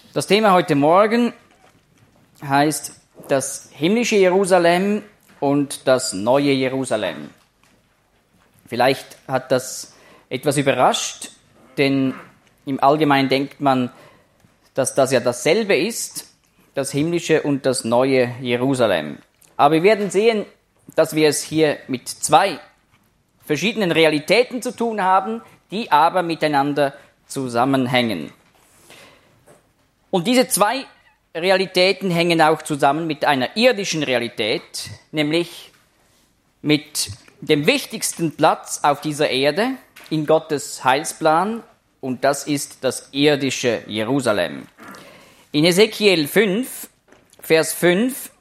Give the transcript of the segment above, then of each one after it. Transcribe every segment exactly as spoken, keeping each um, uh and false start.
Das Thema heute Morgen heißt das himmlische Jerusalem und das neue Jerusalem. Vielleicht hat das etwas überrascht, denn im Allgemeinen denkt man, dass das ja dasselbe ist, das himmlische und das neue Jerusalem. Aber wir werden sehen, dass wir es hier mit zwei verschiedenen Realitäten zu tun haben, die aber miteinander zusammenhängen. Und diese zwei Realitäten hängen auch zusammen mit einer irdischen Realität, nämlich mit dem wichtigsten Platz auf dieser Erde in Gottes Heilsplan, und das ist das irdische Jerusalem. In Hesekiel fünf, Vers fünf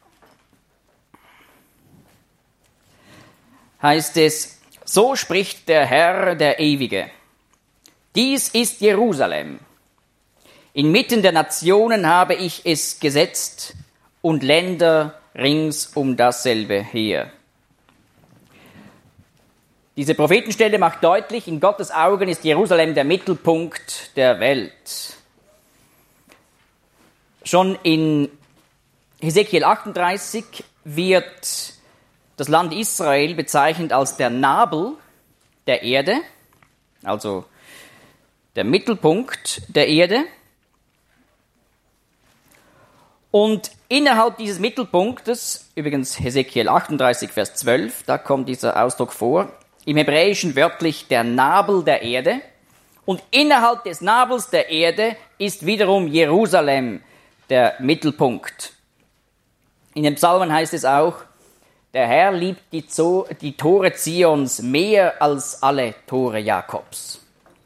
heißt es: So spricht der Herr, der Ewige. Dies ist Jerusalem. Inmitten der Nationen habe ich es gesetzt und Länder rings um dasselbe her. Diese Prophetenstelle macht deutlich, in Gottes Augen ist Jerusalem der Mittelpunkt der Welt. Schon in Hesekiel achtunddreißig wird das Land Israel bezeichnet als der Nabel der Erde, also der Mittelpunkt der Erde. Und innerhalb dieses Mittelpunktes, übrigens Hesekiel achtunddreißig, Vers zwölf, da kommt dieser Ausdruck vor, im Hebräischen wörtlich der Nabel der Erde. Und innerhalb des Nabels der Erde ist wiederum Jerusalem der Mittelpunkt. In den Psalmen heißt es auch: Der Herr liebt die, Zo- die Tore Zions mehr als alle Tore Jakobs.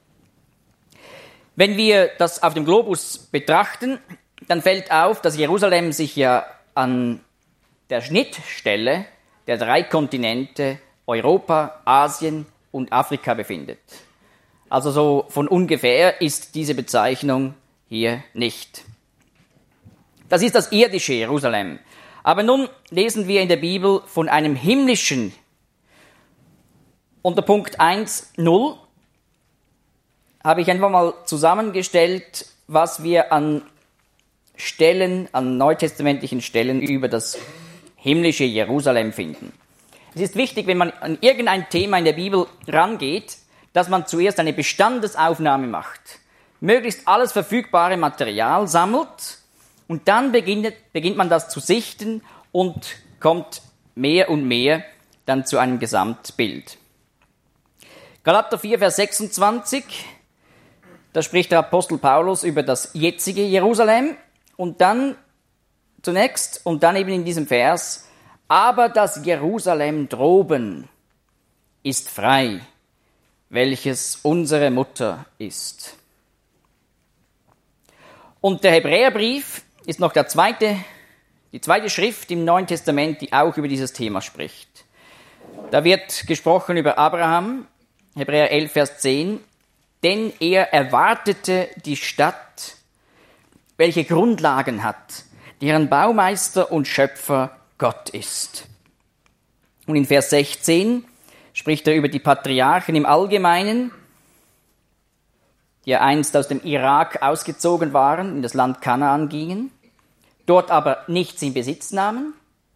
Wenn wir das auf dem Globus betrachten, dann fällt auf, dass Jerusalem sich ja an der Schnittstelle der drei Kontinente Europa, Asien und Afrika befindet. Also so von ungefähr ist diese Bezeichnung hier nicht. Das ist das irdische Jerusalem. Aber nun lesen wir in der Bibel von einem himmlischen. Unter Punkt eins Punkt null habe ich einfach mal zusammengestellt, was wir an Stellen, an neutestamentlichen Stellen über das himmlische Jerusalem finden. Es ist wichtig, wenn man an irgendein Thema in der Bibel rangeht, dass man zuerst eine Bestandesaufnahme macht, möglichst alles verfügbare Material sammelt und dann beginnt, beginnt man das zu sichten und kommt mehr und mehr dann zu einem Gesamtbild. Galater vier, Vers sechsundzwanzig, da spricht der Apostel Paulus über das jetzige Jerusalem. Und dann zunächst und dann eben in diesem Vers: Aber das Jerusalem droben ist frei, welches unsere Mutter ist. Und der Hebräerbrief ist noch der zweite, die zweite Schrift im Neuen Testament, die auch über dieses Thema spricht. Da wird gesprochen über Abraham, Hebräer elf, Vers zehn, denn er erwartete die Stadt, welche Grundlagen hat, deren Baumeister und Schöpfer Gott ist. Und in Vers sechzehn spricht er über die Patriarchen im Allgemeinen, die ja einst aus dem Irak ausgezogen waren, in das Land Kanaan gingen, dort aber nichts in Besitz nahmen.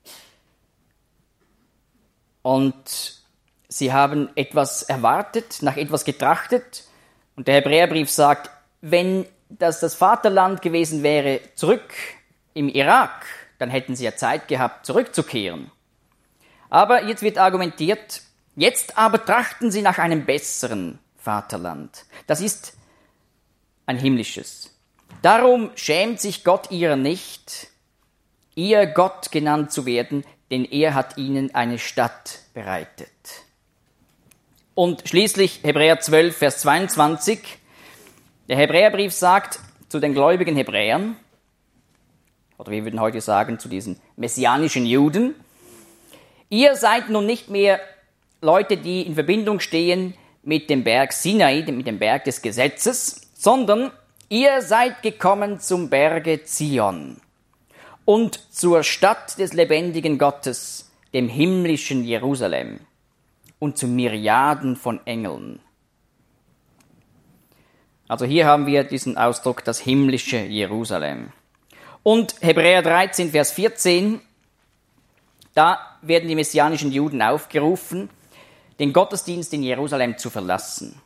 Und sie haben etwas erwartet, nach etwas getrachtet. Und der Hebräerbrief sagt, wenn das das Vaterland gewesen wäre, zurück im Irak, dann hätten sie ja Zeit gehabt, zurückzukehren. Aber jetzt wird argumentiert, jetzt aber trachten sie nach einem besseren Vaterland. Das ist ein himmlisches. Darum schämt sich Gott ihrer nicht, ihr Gott genannt zu werden, denn er hat ihnen eine Stadt bereitet. Und schließlich Hebräer zwölf, Vers zweiundzwanzig, der Hebräerbrief sagt zu den gläubigen Hebräern, oder wir würden heute sagen zu diesen messianischen Juden: Ihr seid nun nicht mehr Leute, die in Verbindung stehen mit dem Berg Sinai, mit dem Berg des Gesetzes, sondern ihr seid gekommen zum Berge Zion und zur Stadt des lebendigen Gottes, dem himmlischen Jerusalem, und zu Myriaden von Engeln. Also hier haben wir diesen Ausdruck, das himmlische Jerusalem. Und Hebräer dreizehn, Vers vierzehn, da werden die messianischen Juden aufgerufen, den Gottesdienst in Jerusalem zu verlassen.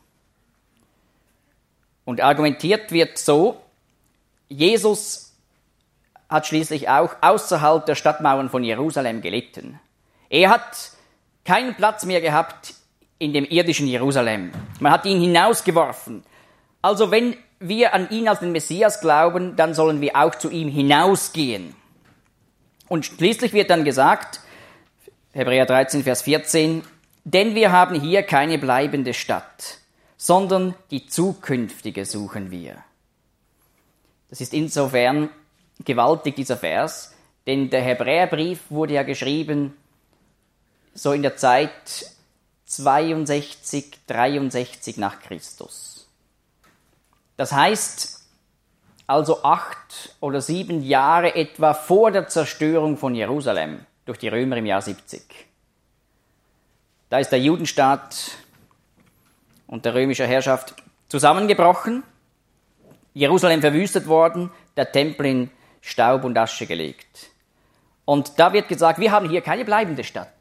Und argumentiert wird so, Jesus hat schließlich auch außerhalb der Stadtmauern von Jerusalem gelitten. Er hat keinen Platz mehr gehabt in dem irdischen Jerusalem. Man hat ihn hinausgeworfen. Also wenn wir an ihn als den Messias glauben, dann sollen wir auch zu ihm hinausgehen. Und schließlich wird dann gesagt, Hebräer dreizehn, Vers vierzehn, denn wir haben hier keine bleibende Stadt, sondern die zukünftige suchen wir. Das ist insofern gewaltig, dieser Vers, denn der Hebräerbrief wurde ja geschrieben so in der Zeit zweiundsechzig, dreiundsechzig nach Christus. Das heißt also acht oder sieben Jahre etwa vor der Zerstörung von Jerusalem durch die Römer im Jahr siebzig. Da ist der Judenstaat unter römischer Herrschaft zusammengebrochen, Jerusalem verwüstet worden, der Tempel in Staub und Asche gelegt. Und da wird gesagt, wir haben hier keine bleibende Stadt.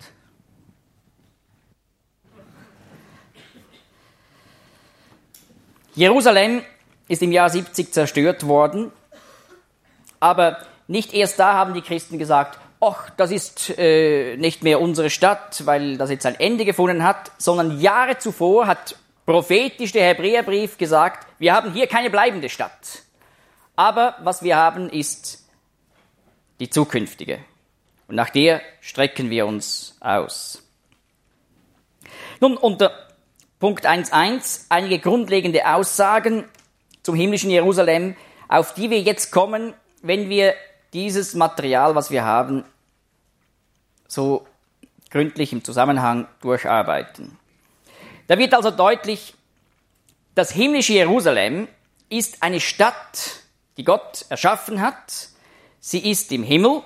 Jerusalem ist im Jahr siebzig zerstört worden, aber nicht erst da haben die Christen gesagt, ach, das ist äh, nicht mehr unsere Stadt, weil das jetzt ein Ende gefunden hat, sondern Jahre zuvor hat prophetisch der Hebräerbrief gesagt, wir haben hier keine bleibende Stadt. Aber was wir haben, ist die zukünftige. Und nach der strecken wir uns aus. Nun, unter Punkt eins Punkt eins einige grundlegende Aussagen zum himmlischen Jerusalem, auf die wir jetzt kommen, wenn wir dieses Material, was wir haben, so gründlich im Zusammenhang durcharbeiten. Da wird also deutlich, das himmlische Jerusalem ist eine Stadt, die Gott erschaffen hat. Sie ist im Himmel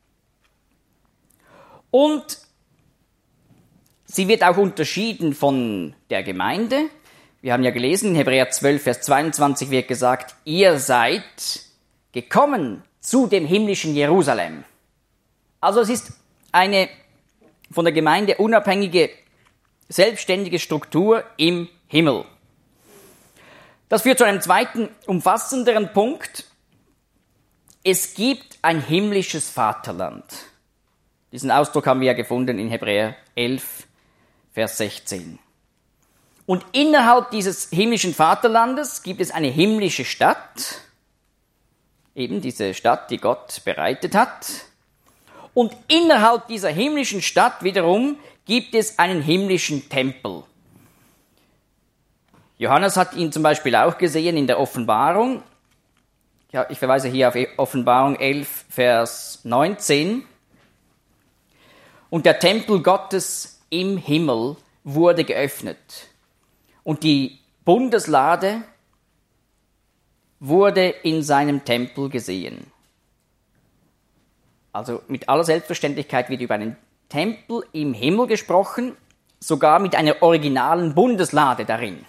und sie wird auch unterschieden von der Gemeinde. Wir haben ja gelesen, in Hebräer zwölf, Vers zweiundzwanzig wird gesagt, ihr seid gekommen zu dem himmlischen Jerusalem. Also es ist eine von der Gemeinde unabhängige, selbstständige Struktur im Himmel. Das führt zu einem zweiten, umfassenderen Punkt. Es gibt ein himmlisches Vaterland. Diesen Ausdruck haben wir ja gefunden in Hebräer elf, Vers sechzehn. Und innerhalb dieses himmlischen Vaterlandes gibt es eine himmlische Stadt, eben diese Stadt, die Gott bereitet hat. Und innerhalb dieser himmlischen Stadt wiederum gibt es einen himmlischen Tempel. Johannes hat ihn zum Beispiel auch gesehen in der Offenbarung. Ja, ich verweise hier auf Offenbarung elf, Vers neunzehn. Und der Tempel Gottes im Himmel wurde geöffnet. Und die Bundeslade wurde in seinem Tempel gesehen. Also mit aller Selbstverständlichkeit wird über einen Tempel im Himmel gesprochen, sogar mit einer originalen Bundeslade darin.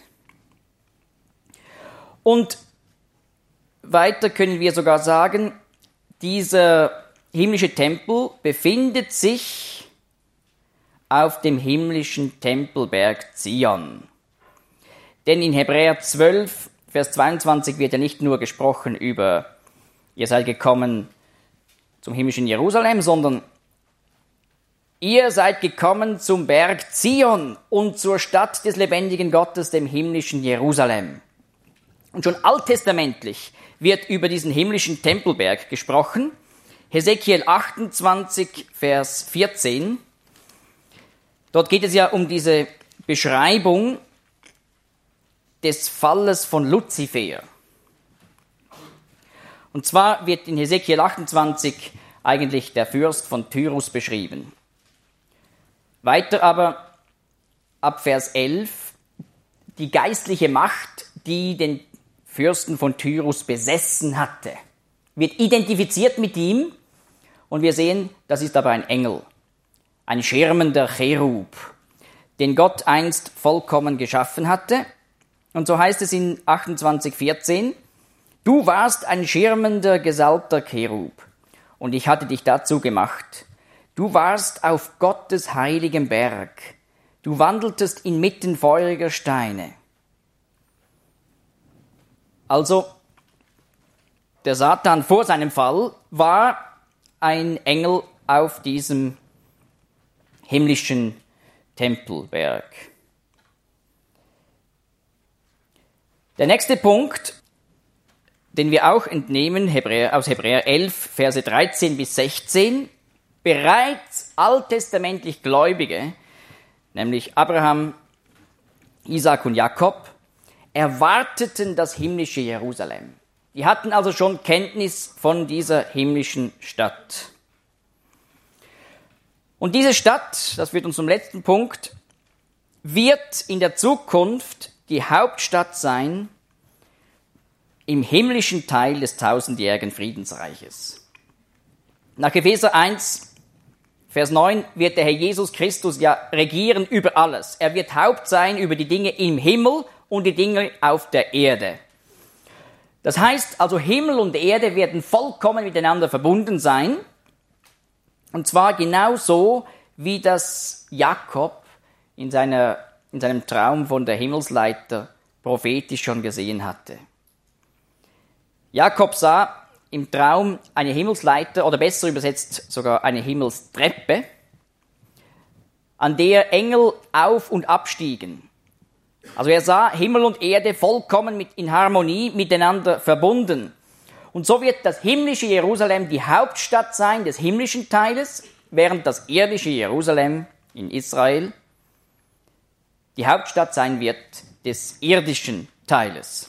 Und weiter können wir sogar sagen, dieser himmlische Tempel befindet sich auf dem himmlischen Tempelberg Zion. Denn in Hebräer zwölf, Vers zweiundzwanzig wird ja nicht nur gesprochen über, ihr seid gekommen zum himmlischen Jerusalem, sondern ihr seid gekommen zum Berg Zion und zur Stadt des lebendigen Gottes, dem himmlischen Jerusalem. Und schon alttestamentlich wird über diesen himmlischen Tempelberg gesprochen. Hesekiel achtundzwanzig, Vers vierzehn. Dort geht es ja um diese Beschreibung des Falles von Luzifer. Und zwar wird in Hesekiel achtundzwanzig eigentlich der Fürst von Tyrus beschrieben. Weiter aber ab Vers elf die geistliche Macht, die den Fürsten von Tyrus besessen hatte, wird identifiziert mit ihm und wir sehen, das ist aber ein Engel, ein schirmender Cherub, den Gott einst vollkommen geschaffen hatte Und so heißt es in achtundzwanzig vierzehn, du warst ein schirmender, gesalbter Cherub, und ich hatte dich dazu gemacht. Du warst auf Gottes heiligem Berg. Du wandeltest inmitten feuriger Steine. Also, der Satan vor seinem Fall war ein Engel auf diesem himmlischen Tempelberg. Der nächste Punkt, den wir auch entnehmen Hebräer, aus Hebräer elf, Verse dreizehn bis sechzehn, bereits alttestamentlich Gläubige, nämlich Abraham, Isaak und Jakob, erwarteten das himmlische Jerusalem. Die hatten also schon Kenntnis von dieser himmlischen Stadt. Und diese Stadt, das führt uns zum letzten Punkt, wird in der Zukunft die Hauptstadt sein im himmlischen Teil des tausendjährigen Friedensreiches. Nach Epheser eins, Vers neun wird der Herr Jesus Christus ja regieren über alles. Er wird Haupt sein über die Dinge im Himmel und die Dinge auf der Erde. Das heißt also, Himmel und Erde werden vollkommen miteinander verbunden sein. Und zwar genauso, wie das Jakob in, seiner, in seinem Traum von der Himmelsleiter prophetisch schon gesehen hatte. Jakob sah im Traum eine Himmelsleiter, oder besser übersetzt sogar eine Himmelstreppe, an der Engel auf- und abstiegen. Also er sah Himmel und Erde vollkommen mit, in Harmonie miteinander verbunden. Und so wird das himmlische Jerusalem die Hauptstadt sein des himmlischen Teiles, während das irdische Jerusalem in Israel die Hauptstadt sein wird des irdischen Teiles.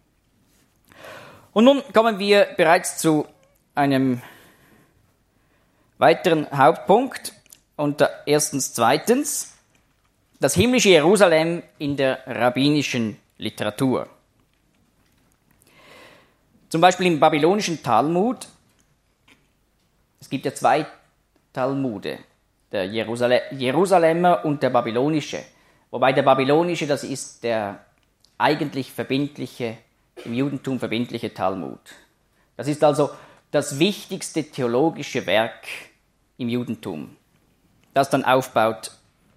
Und nun kommen wir bereits zu einem weiteren Hauptpunkt unter erstens, zweitens, das himmlische Jerusalem in der rabbinischen Literatur. Zum Beispiel im babylonischen Talmud, es gibt ja zwei Talmude, der Jerusale- Jerusalemer und der babylonische, wobei der babylonische, das ist der eigentlich verbindliche, im Judentum verbindliche Talmud. Das ist also das wichtigste theologische Werk im Judentum, das dann aufbaut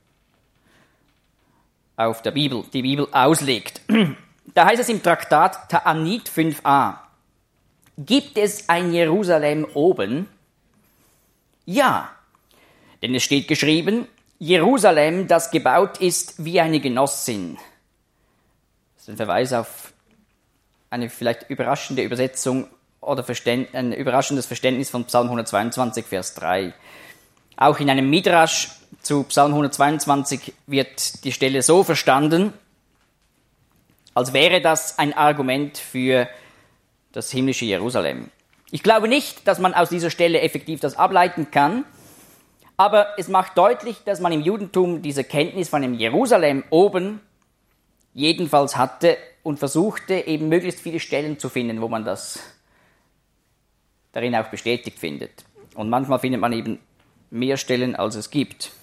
auf der Bibel, die Bibel auslegt. Da heißt es im Traktat Ta'anit fünf a, gibt es ein Jerusalem oben? Ja, denn es steht geschrieben, Jerusalem, das gebaut ist wie eine Genossin. Das ist ein Verweis auf eine vielleicht überraschende Übersetzung oder Verständ, ein überraschendes Verständnis von Psalm hundertzweiundzwanzig, Vers drei. Auch in einem Midrash zu Psalm hundertzweiundzwanzig wird die Stelle so verstanden, als wäre das ein Argument für das himmlische Jerusalem. Ich glaube nicht, dass man aus dieser Stelle effektiv das ableiten kann, aber es macht deutlich, dass man im Judentum diese Kenntnis von dem Jerusalem oben jedenfalls hatte und versuchte, eben möglichst viele Stellen zu finden, wo man das darin auch bestätigt findet. Und manchmal findet man eben mehr Stellen, als es gibt.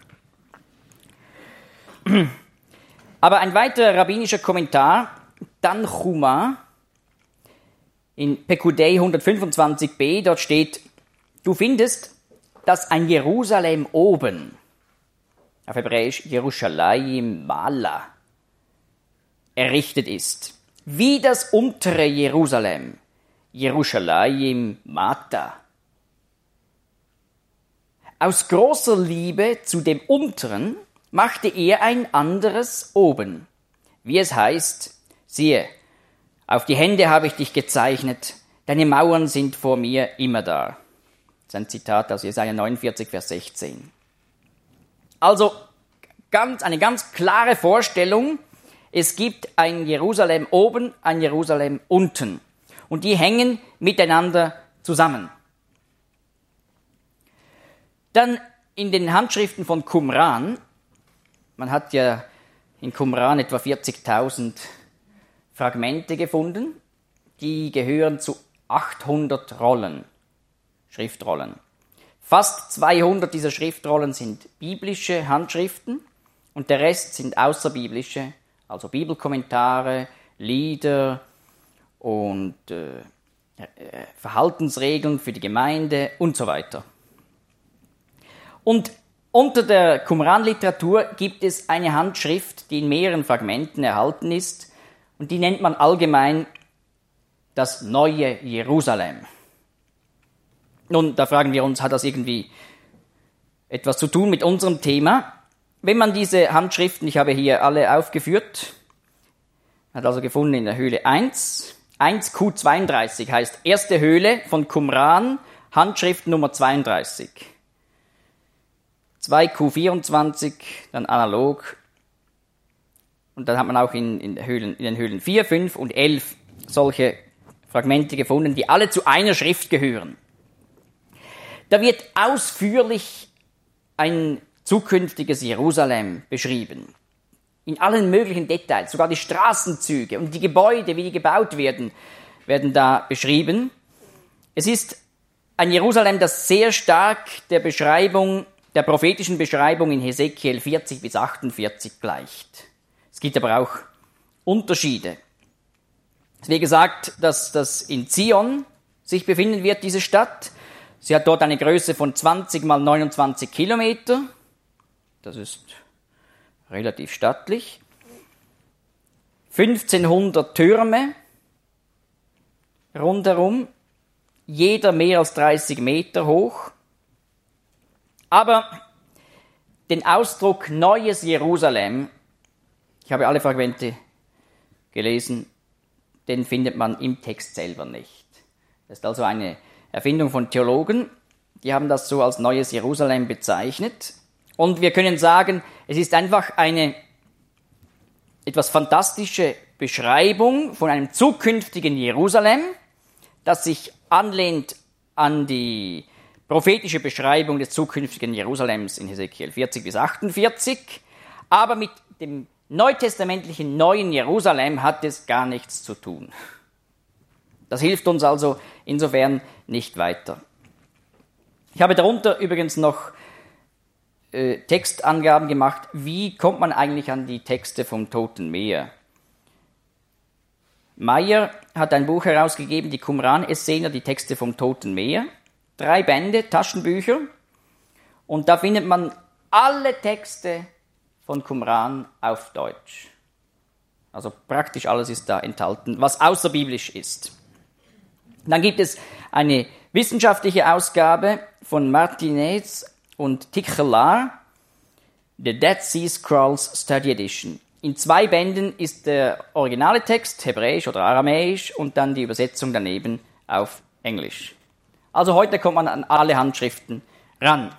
Aber ein weiterer rabbinischer Kommentar, Tanchuma, in Pekudei hundertfünfundzwanzig b, dort steht, du findest, dass ein Jerusalem oben, auf Hebräisch Yerushalayim Mala, errichtet ist, wie das untere Jerusalem, Yerushalayim Mata. Aus großer Liebe zu dem unteren machte er ein anderes oben, wie es heißt, siehe, auf die Hände habe ich dich gezeichnet, deine Mauern sind vor mir immer da. Das ist ein Zitat aus Jesaja neunundvierzig, Vers sechzehn. Also ganz, eine ganz klare Vorstellung, es gibt ein Jerusalem oben, ein Jerusalem unten. Und die hängen miteinander zusammen. Dann in den Handschriften von Qumran, man hat ja in Qumran etwa vierzigtausend Fragmente gefunden, die gehören zu achthundert Rollen, Schriftrollen. Fast zweihundert dieser Schriftrollen sind biblische Handschriften und der Rest sind außerbiblische, also Bibelkommentare, Lieder und äh, Verhaltensregeln für die Gemeinde und so weiter. Und unter der Qumran-Literatur gibt es eine Handschrift, die in mehreren Fragmenten erhalten ist, und die nennt man allgemein das Neue Jerusalem. Nun, da fragen wir uns, hat das irgendwie etwas zu tun mit unserem Thema? Wenn man diese Handschriften, ich habe hier alle aufgeführt, hat also gefunden in der Höhle eins, eins Q zweiunddreißig heißt erste Höhle von Qumran, Handschrift Nummer zweiunddreißig. zwei Q vierundzwanzig, dann analog. Und dann hat man auch in, in, Höhlen, in den Höhlen vier, fünf und elf solche Fragmente gefunden, die alle zu einer Schrift gehören. Da wird ausführlich ein zukünftiges Jerusalem beschrieben. In allen möglichen Details, sogar die Straßenzüge und die Gebäude, wie die gebaut werden, werden da beschrieben. Es ist ein Jerusalem, das sehr stark der Beschreibung, der prophetischen Beschreibung in Hesekiel vierzig bis achtundvierzig gleicht. Es gibt aber auch Unterschiede. Es wird gesagt, dass das in Zion sich befinden wird, diese Stadt. Sie hat dort eine Größe von zwanzig mal neunundzwanzig Kilometer. Das ist relativ stattlich. fünfzehnhundert Türme rundherum, jeder mehr als dreißig Meter hoch. Aber den Ausdruck Neues Jerusalem, ich habe alle Fragmente gelesen, den findet man im Text selber nicht. Das ist also eine Erfindung von Theologen, die haben das so als Neues Jerusalem bezeichnet. Und wir können sagen, es ist einfach eine etwas fantastische Beschreibung von einem zukünftigen Jerusalem, das sich anlehnt an die prophetische Beschreibung des zukünftigen Jerusalems in Hesekiel vierzig bis achtundvierzig, aber mit dem neutestamentlichen neuen Jerusalem hat es gar nichts zu tun. Das hilft uns also insofern nicht weiter. Ich habe darunter übrigens noch äh, Textangaben gemacht, wie kommt man eigentlich an die Texte vom Toten Meer. Meyer hat ein Buch herausgegeben, die Qumran-Essener, die Texte vom Toten Meer. Drei Bände, Taschenbücher. Und da findet man alle Texte von Qumran auf Deutsch. Also praktisch alles ist da enthalten, was außerbiblisch ist. Dann gibt es eine wissenschaftliche Ausgabe von Martinez und Tichelar, The Dead Sea Scrolls Study Edition. In zwei Bänden ist der originale Text, hebräisch oder aramäisch, und dann die Übersetzung daneben auf Englisch. Also heute kommt man an alle Handschriften ran.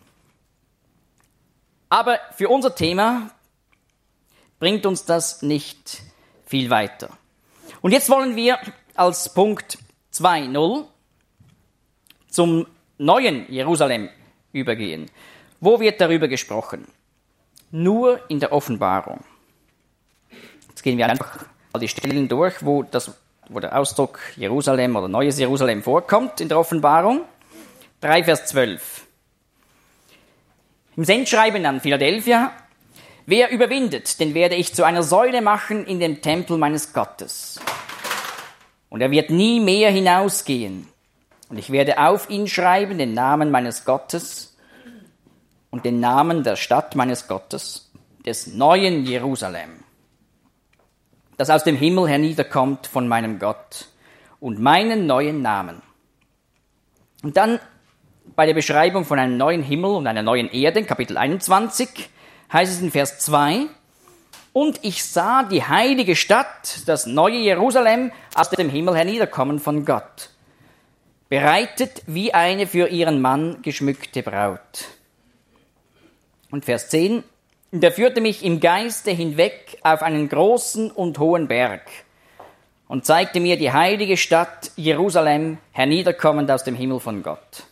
Aber für unser Thema bringt uns das nicht viel weiter. Und jetzt wollen wir als Punkt zwei Punkt null zum neuen Jerusalem übergehen. Wo wird darüber gesprochen? Nur in der Offenbarung. Jetzt gehen wir einfach mal die Stellen durch, wo, das, wo der Ausdruck Jerusalem oder neues Jerusalem vorkommt in der Offenbarung. drei Vers zwölf. Im Sendschreiben an Philadelphia: Wer überwindet, den werde ich zu einer Säule machen in dem Tempel meines Gottes. Und er wird nie mehr hinausgehen. Und ich werde auf ihn schreiben den Namen meines Gottes und den Namen der Stadt meines Gottes, des neuen Jerusalem, das aus dem Himmel herniederkommt von meinem Gott, und meinen neuen Namen. Und dann bei der Beschreibung von einem neuen Himmel und einer neuen Erde, in Kapitel einundzwanzig, heißt es in Vers zwei: Und ich sah die heilige Stadt, das neue Jerusalem, aus dem Himmel herniederkommen von Gott, bereitet wie eine für ihren Mann geschmückte Braut. Und Vers zehn: Und er führte mich im Geiste hinweg auf einen großen und hohen Berg und zeigte mir die heilige Stadt Jerusalem, herniederkommend aus dem Himmel von Gott.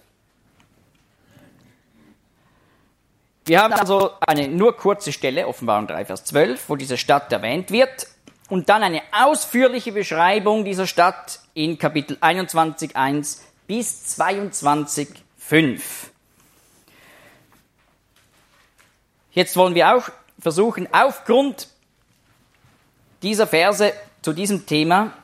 Wir haben also eine nur kurze Stelle, Offenbarung drei, Vers zwölf, wo diese Stadt erwähnt wird, und dann eine ausführliche Beschreibung dieser Stadt in Kapitel einundzwanzig, eins bis zweiundzwanzig, fünf. Jetzt wollen wir auch versuchen, aufgrund dieser Verse zu diesem Thema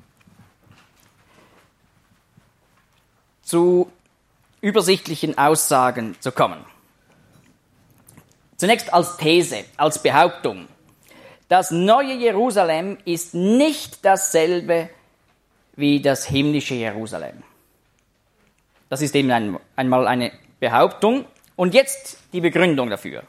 zu übersichtlichen Aussagen zu kommen. Zunächst als These, als Behauptung. Das neue Jerusalem ist nicht dasselbe wie das himmlische Jerusalem. Das ist eben ein, einmal eine Behauptung. Und jetzt die Begründung dafür.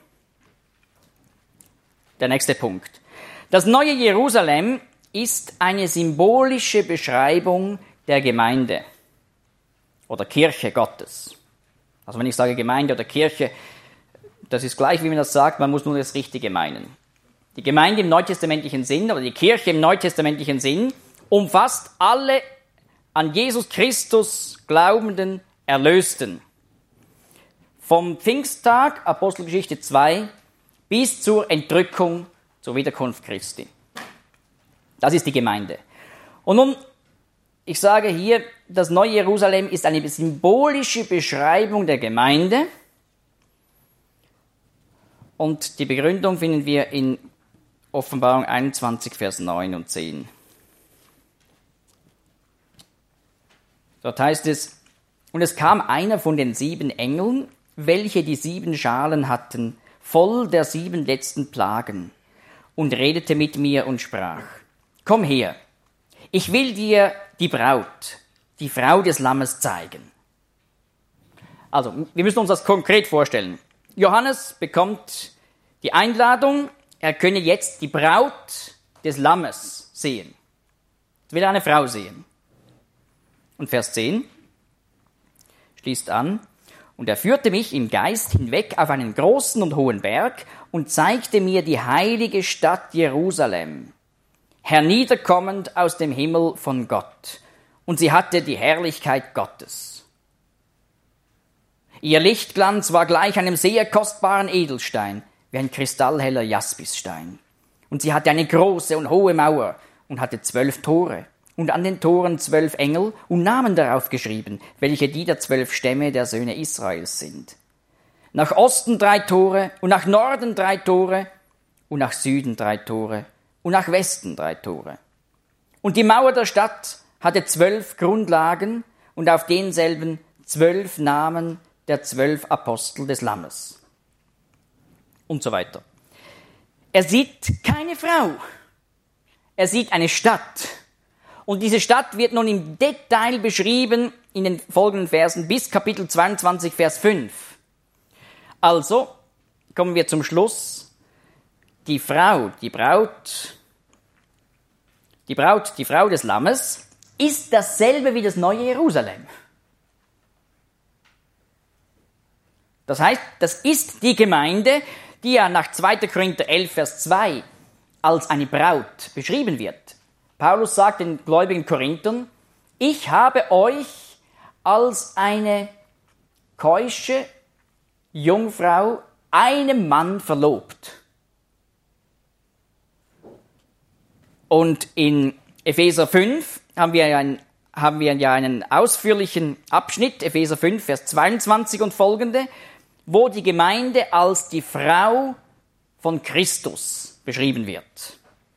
Der nächste Punkt. Das neue Jerusalem ist eine symbolische Beschreibung der Gemeinde oder Kirche Gottes. Also wenn ich sage Gemeinde oder Kirche, das ist gleich, wie man das sagt, man muss nur das Richtige meinen. Die Gemeinde im neutestamentlichen Sinn oder die Kirche im neutestamentlichen Sinn umfasst alle an Jesus Christus glaubenden Erlösten. Vom Pfingsttag, Apostelgeschichte zwei, bis zur Entrückung, zur Wiederkunft Christi. Das ist die Gemeinde. Und nun, ich sage hier, das neue Jerusalem ist eine symbolische Beschreibung der Gemeinde. Und die Begründung finden wir in Offenbarung einundzwanzig, Vers neun und zehn. Dort heißt es, und es kam einer von den sieben Engeln, welche die sieben Schalen hatten, voll der sieben letzten Plagen, und redete mit mir und sprach, komm her, ich will dir die Braut, die Frau des Lammes zeigen. Also, wir müssen uns das konkret vorstellen. Johannes bekommt die Einladung, er könne jetzt die Braut des Lammes sehen. Er will eine Frau sehen. Und Vers zehn schließt an, und er führte mich im Geist hinweg auf einen großen und hohen Berg und zeigte mir die heilige Stadt Jerusalem, herniederkommend aus dem Himmel von Gott. Und sie hatte die Herrlichkeit Gottes. Ihr Lichtglanz war gleich einem sehr kostbaren Edelstein, wie ein kristallheller Jaspisstein. Und sie hatte eine große und hohe Mauer und hatte zwölf Tore. Und an den Toren zwölf Engel und Namen darauf geschrieben, welche die der zwölf Stämme der Söhne Israels sind. Nach Osten drei Tore und nach Norden drei Tore und nach Süden drei Tore und nach Westen drei Tore. Und die Mauer der Stadt hatte zwölf Grundlagen und auf denselben zwölf Namen der zwölf Apostel des Lammes. Und so weiter. Er sieht keine Frau. Er sieht eine Stadt. Und diese Stadt wird nun im Detail beschrieben in den folgenden Versen bis Kapitel zweiundzwanzig, Vers fünf. Also kommen wir zum Schluss. Die Frau, die Braut, die Braut, die Frau des Lammes ist dasselbe wie das neue Jerusalem. Das heißt, das ist die Gemeinde, die ja nach zweiter Korinther elf, Vers zwei als eine Braut beschrieben wird. Paulus sagt den gläubigen Korinthern, ich habe euch als eine keusche Jungfrau einem Mann verlobt. Und in Epheser fünf haben wir, ein, haben wir ja einen ausführlichen Abschnitt, Epheser fünf, Vers zweiundzwanzig und folgende, wo die Gemeinde als die Frau von Christus beschrieben wird.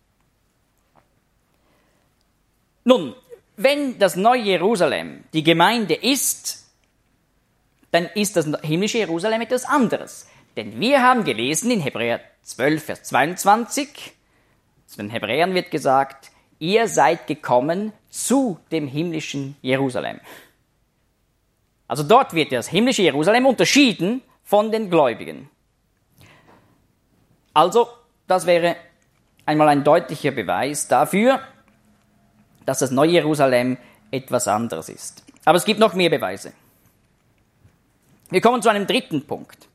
Nun, wenn das neue Jerusalem die Gemeinde ist, dann ist das himmlische Jerusalem etwas anderes. Denn wir haben gelesen in Hebräer zwölf, Vers zweiundzwanzig, zu den Hebräern wird gesagt, ihr seid gekommen zu dem himmlischen Jerusalem. Also dort wird das himmlische Jerusalem unterschieden von den Gläubigen. Also, das wäre einmal ein deutlicher Beweis dafür, dass das neue Jerusalem etwas anderes ist. Aber es gibt noch mehr Beweise. Wir kommen zu einem dritten Punkt.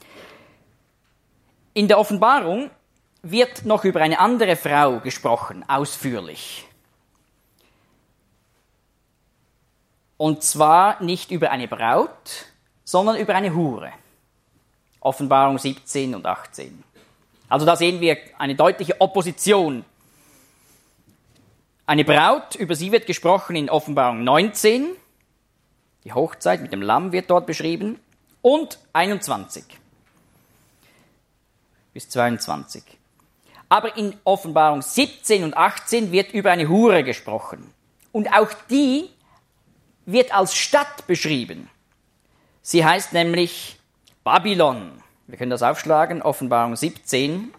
In der Offenbarung wird noch über eine andere Frau gesprochen, ausführlich. Und zwar nicht über eine Braut, sondern über eine Hure. Offenbarung siebzehn und achtzehn. Also da sehen wir eine deutliche Opposition. Eine Braut, über sie wird gesprochen in Offenbarung neunzehn. Die Hochzeit mit dem Lamm wird dort beschrieben. Und einundzwanzig bis zweiundzwanzig. Aber in Offenbarung siebzehn und achtzehn wird über eine Hure gesprochen. Und auch die wird als Stadt beschrieben. Sie heißt nämlich Babylon. Wir können das aufschlagen, Offenbarung siebzehn,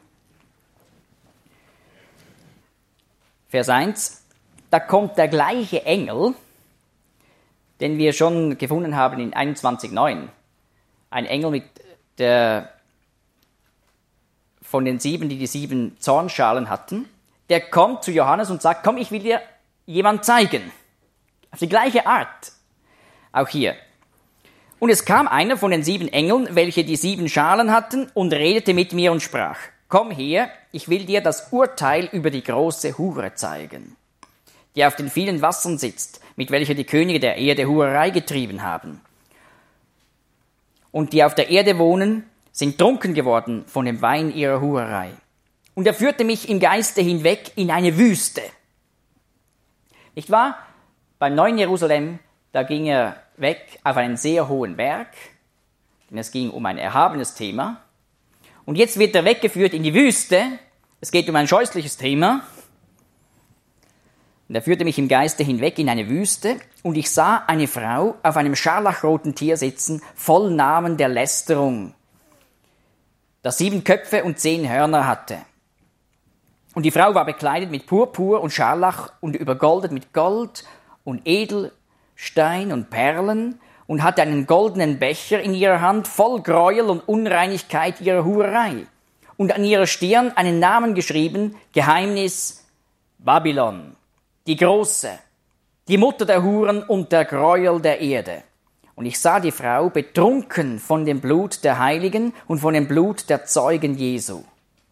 Vers eins. Da kommt der gleiche Engel, den wir schon gefunden haben in einundzwanzig neun. Ein Engel mit der, von den sieben, die die sieben Zornschalen hatten. Der kommt zu Johannes und sagt, komm, ich will dir jemand zeigen. Auf die gleiche Art. Auch hier. Und es kam einer von den sieben Engeln, welche die sieben Schalen hatten, und redete mit mir und sprach, komm her, ich will dir das Urteil über die große Hure zeigen, die auf den vielen Wassern sitzt, mit welcher die Könige der Erde Hurerei getrieben haben. Und die auf der Erde wohnen, sind trunken geworden von dem Wein ihrer Hurerei. Und er führte mich im Geiste hinweg in eine Wüste. Nicht wahr? Beim neuen Jerusalem, da ging er weg auf einen sehr hohen Berg, denn es ging um ein erhabenes Thema. Und jetzt wird er weggeführt in die Wüste. Es geht um ein scheußliches Thema. Und er führte mich im Geiste hinweg in eine Wüste, und ich sah eine Frau auf einem scharlachroten Tier sitzen, voll Namen der Lästerung, das sieben Köpfe und zehn Hörner hatte. Und die Frau war bekleidet mit Purpur und Scharlach und übergoldet mit Gold und Edelstein und Perlen und hatte einen goldenen Becher in ihrer Hand voll Gräuel und Unreinigkeit ihrer Hurerei. Und an ihrer Stirn einen Namen geschrieben, Geheimnis Babylon, die Große, die Mutter der Huren und der Gräuel der Erde. Und ich sah die Frau betrunken von dem Blut der Heiligen und von dem Blut der Zeugen Jesu.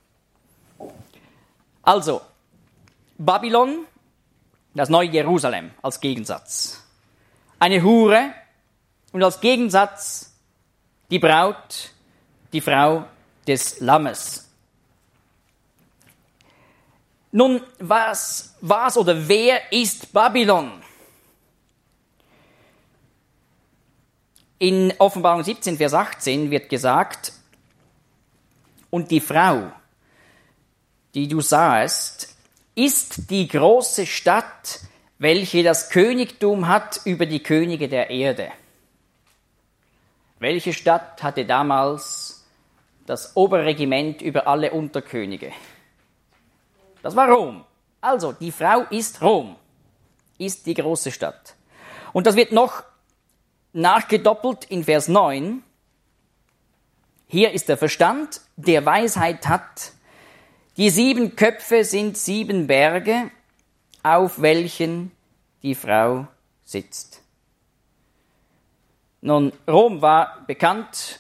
Also, Babylon, das neue Jerusalem als Gegensatz. Eine Hure und als Gegensatz die Braut, die Frau des Lammes. Nun, was, was oder wer ist Babylon? In Offenbarung siebzehn, Vers achtzehn wird gesagt, und die Frau, die du sahest, ist die große Stadt, welche das Königtum hat über die Könige der Erde. Welche Stadt hatte damals das Oberregiment über alle Unterkönige? Das war Rom. Also, die Frau ist Rom, ist die große Stadt. Und das wird noch nachgedoppelt in Vers neun. Hier ist der Verstand, der Weisheit hat. Die sieben Köpfe sind sieben Berge, auf welchen die Frau sitzt. Nun, Rom war bekannt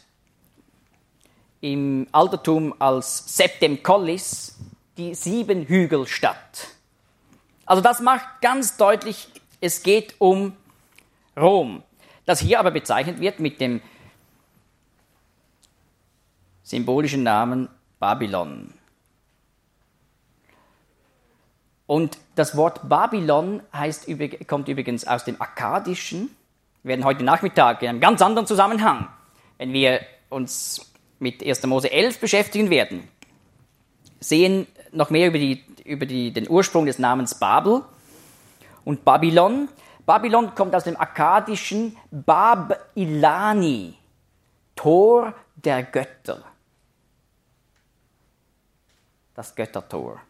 im Altertum als Septem Collis, die Siebenhügelstadt. Also das macht ganz deutlich, es geht um Rom, das hier aber bezeichnet wird mit dem symbolischen Namen Babylon. Und das Wort Babylon heißt, kommt übrigens aus dem Akkadischen. Wir werden heute Nachmittag in einem ganz anderen Zusammenhang, wenn wir uns mit erster Mose elf beschäftigen werden, sehen noch mehr über, die, über die, den Ursprung des Namens Babel und Babylon. Babylon kommt aus dem Akkadischen Bab Ilani, Tor der Götter. Das Göttertor.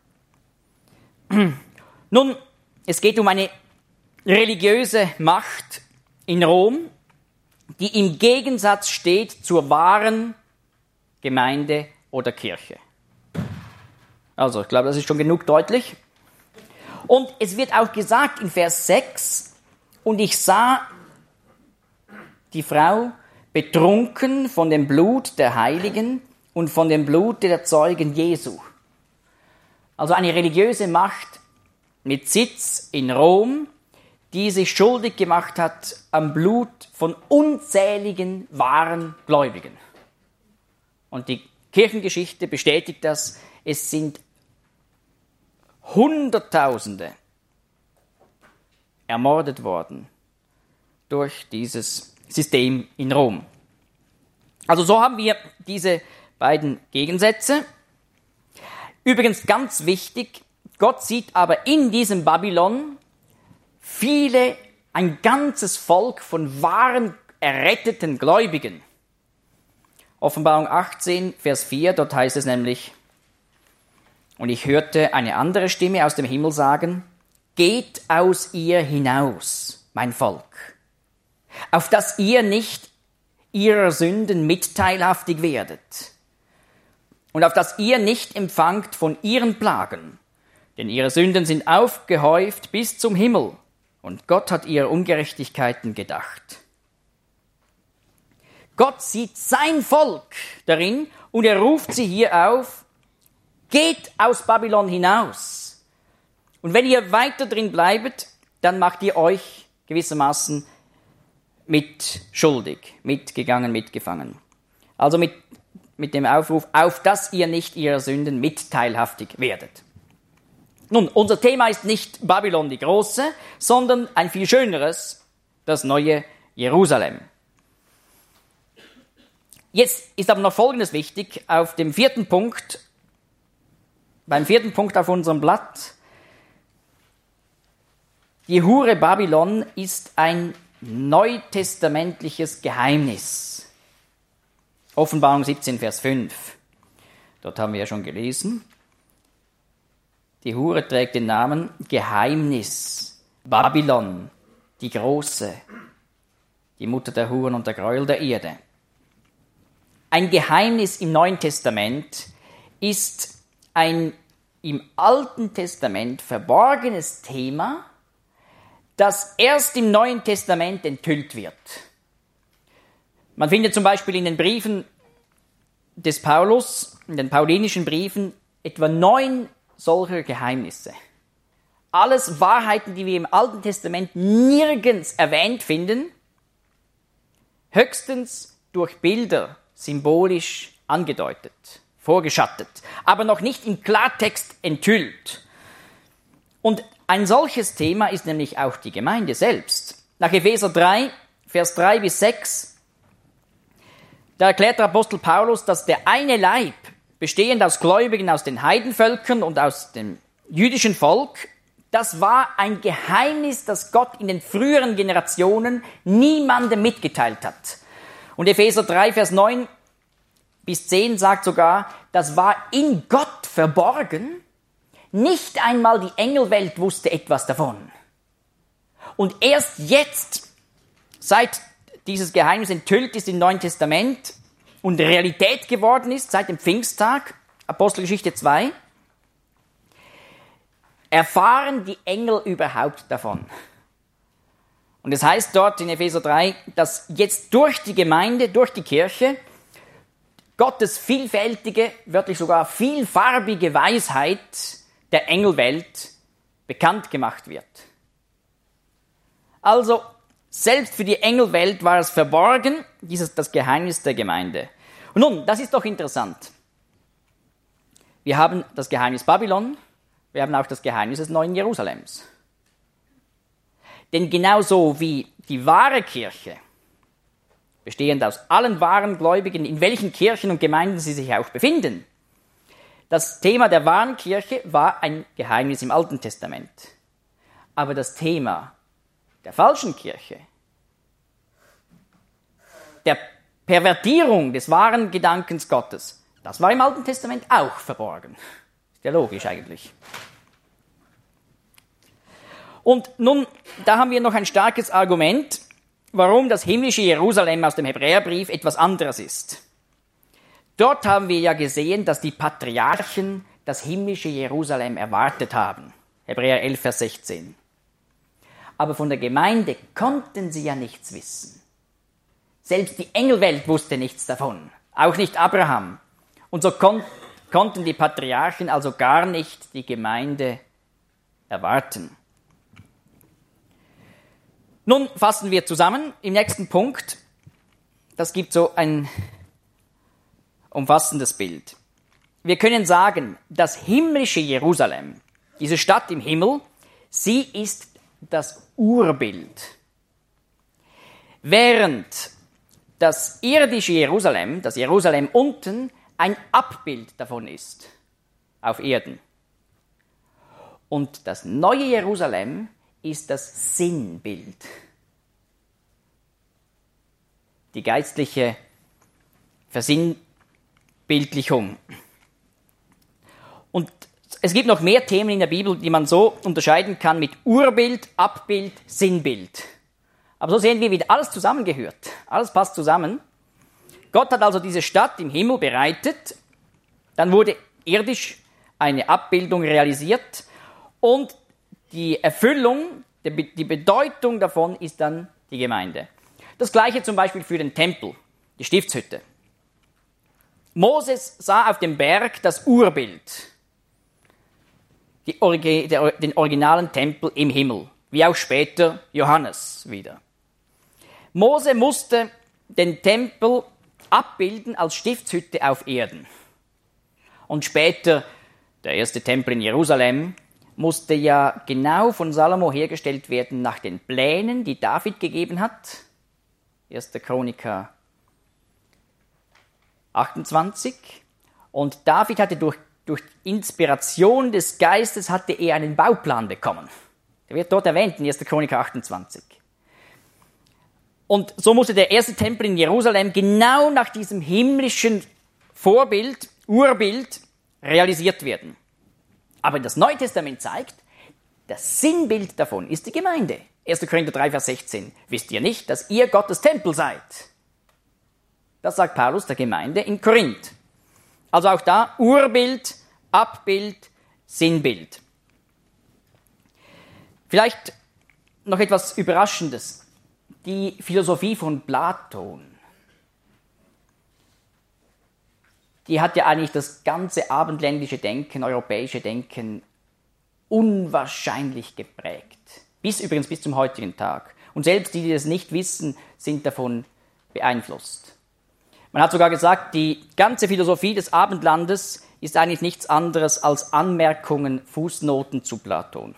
Nun, es geht um eine religiöse Macht in Rom, die im Gegensatz steht zur wahren Gemeinde oder Kirche. Also, ich glaube, das ist schon genug deutlich. Und es wird auch gesagt in Vers sechs, und ich sah die Frau betrunken von dem Blut der Heiligen und von dem Blut der Zeugen Jesu. Also eine religiöse Macht mit Sitz in Rom, die sich schuldig gemacht hat am Blut von unzähligen wahren Gläubigen. Und die Kirchengeschichte bestätigt das. Es sind Hunderttausende ermordet worden durch dieses System in Rom. Also so haben wir diese beiden Gegensätze. Übrigens ganz wichtig, Gott sieht aber in diesem Babylon viele, ein ganzes Volk von wahren, erretteten Gläubigen. Offenbarung achtzehn, Vers vier, dort heißt es nämlich: Und ich hörte eine andere Stimme aus dem Himmel sagen: Geht aus ihr hinaus, mein Volk, auf dass ihr nicht ihrer Sünden mitteilhaftig werdet und auf dass ihr nicht empfangt von ihren Plagen, denn ihre Sünden sind aufgehäuft bis zum Himmel, und Gott hat ihre Ungerechtigkeiten gedacht. Gott sieht sein Volk darin und er ruft sie hier auf: Geht aus Babylon hinaus. Und wenn ihr weiter drin bleibt, dann macht ihr euch gewissermaßen mit schuldig, mitgegangen, mitgefangen. Also mit, mit dem Aufruf, auf dass ihr nicht ihrer Sünden mitteilhaftig werdet. Nun, unser Thema ist nicht Babylon die Große, sondern ein viel schöneres, das neue Jerusalem. Jetzt ist aber noch Folgendes wichtig, auf dem vierten Punkt, beim vierten Punkt auf unserem Blatt: Die Hure Babylon ist ein neutestamentliches Geheimnis. Offenbarung siebzehn, Vers fünf. Dort haben wir ja schon gelesen. Die Hure trägt den Namen Geheimnis. Babylon, die Große, die Mutter der Huren und der Gräuel der Erde. Ein Geheimnis im Neuen Testament ist ein im Alten Testament verborgenes Thema, das erst im Neuen Testament enthüllt wird. Man findet zum Beispiel in den Briefen des Paulus, in den paulinischen Briefen, etwa neun solcher Geheimnisse. Alles Wahrheiten, die wir im Alten Testament nirgends erwähnt finden, höchstens durch Bilder symbolisch angedeutet, vorgeschattet, aber noch nicht im Klartext enthüllt. Und ein solches Thema ist nämlich auch die Gemeinde selbst. Nach Epheser drei, Vers drei bis sechs, da erklärt der Apostel Paulus, dass der eine Leib, bestehend aus Gläubigen aus den Heidenvölkern und aus dem jüdischen Volk, das war ein Geheimnis, das Gott in den früheren Generationen niemandem mitgeteilt hat. Und Epheser drei, Vers neun bis zehn sagt sogar, das war in Gott verborgen. Nicht einmal die Engelwelt wusste etwas davon. Und erst jetzt, seit dieses Geheimnis enthüllt ist im Neuen Testament und Realität geworden ist, seit dem Pfingsttag, Apostelgeschichte zwei, erfahren die Engel überhaupt davon. Und es heißt dort in Epheser drei, dass jetzt durch die Gemeinde, durch die Kirche, Gottes vielfältige, wörtlich sogar vielfarbige Weisheit der Engelwelt bekannt gemacht wird. Also, selbst für die Engelwelt war es verborgen, dieses, das Geheimnis der Gemeinde. Und nun, das ist doch interessant. Wir haben das Geheimnis Babylon, wir haben auch das Geheimnis des neuen Jerusalems. Denn genauso wie die wahre Kirche, bestehend aus allen wahren Gläubigen, in welchen Kirchen und Gemeinden sie sich auch befinden, das Thema der wahren Kirche war ein Geheimnis im Alten Testament. Aber das Thema der falschen Kirche, der Pervertierung des wahren Gedankens Gottes, das war im Alten Testament auch verborgen. Ist ja logisch eigentlich. Und nun, da haben wir noch ein starkes Argument, warum das himmlische Jerusalem aus dem Hebräerbrief etwas anderes ist. Dort haben wir ja gesehen, dass die Patriarchen das himmlische Jerusalem erwartet haben. Hebräer elf, Vers sechzehn. Aber von der Gemeinde konnten sie ja nichts wissen. Selbst die Engelwelt wusste nichts davon, auch nicht Abraham. Und so kon- konnten die Patriarchen also gar nicht die Gemeinde erwarten. Nun fassen wir zusammen im nächsten Punkt. Das gibt so ein umfassendes Bild. Wir können sagen, das himmlische Jerusalem, diese Stadt im Himmel, sie ist das Urbild. Während das irdische Jerusalem, das Jerusalem unten, ein Abbild davon ist. auf Erden. Und das neue Jerusalem ist das Sinnbild. Die geistliche Versinnbildlichung. Und es gibt noch mehr Themen in der Bibel, die man so unterscheiden kann mit Urbild, Abbild, Sinnbild. Aber so sehen wir, wie alles zusammengehört. Alles passt zusammen. Gott hat also diese Stadt im Himmel bereitet. Dann wurde irdisch eine Abbildung realisiert. Und die Erfüllung, die Bedeutung davon ist dann die Gemeinde. Das Gleiche zum Beispiel für den Tempel, die Stiftshütte. Moses sah auf dem Berg das Urbild, die Orgi- der, den originalen Tempel im Himmel, wie auch später Johannes wieder. Mose musste den Tempel abbilden als Stiftshütte auf Erden. Und später, der erste Tempel in Jerusalem, musste ja genau von Salomo hergestellt werden nach den Plänen, die David gegeben hat. erster Chroniker achtundzwanzig. Und David hatte durch, durch Inspiration des Geistes hatte er einen Bauplan bekommen. Der wird dort erwähnt in erster Chroniker achtundzwanzig. Und so musste der erste Tempel in Jerusalem genau nach diesem himmlischen Vorbild, Urbild, realisiert werden. Aber das Neue Testament zeigt, das Sinnbild davon ist die Gemeinde. erster Korinther drei, Vers sechzehn. Wisst ihr nicht, dass ihr Gottes Tempel seid? Das sagt Paulus der Gemeinde in Korinth. Also auch da Urbild, Abbild, Sinnbild. Vielleicht noch etwas Überraschendes. Die Philosophie von Platon, die hat ja eigentlich das ganze abendländische Denken, europäische Denken unwahrscheinlich geprägt. Bis übrigens bis zum heutigen Tag. Und selbst die, die das nicht wissen, sind davon beeinflusst. Man hat sogar gesagt, die ganze Philosophie des Abendlandes ist eigentlich nichts anderes als Anmerkungen, Fußnoten zu Platon.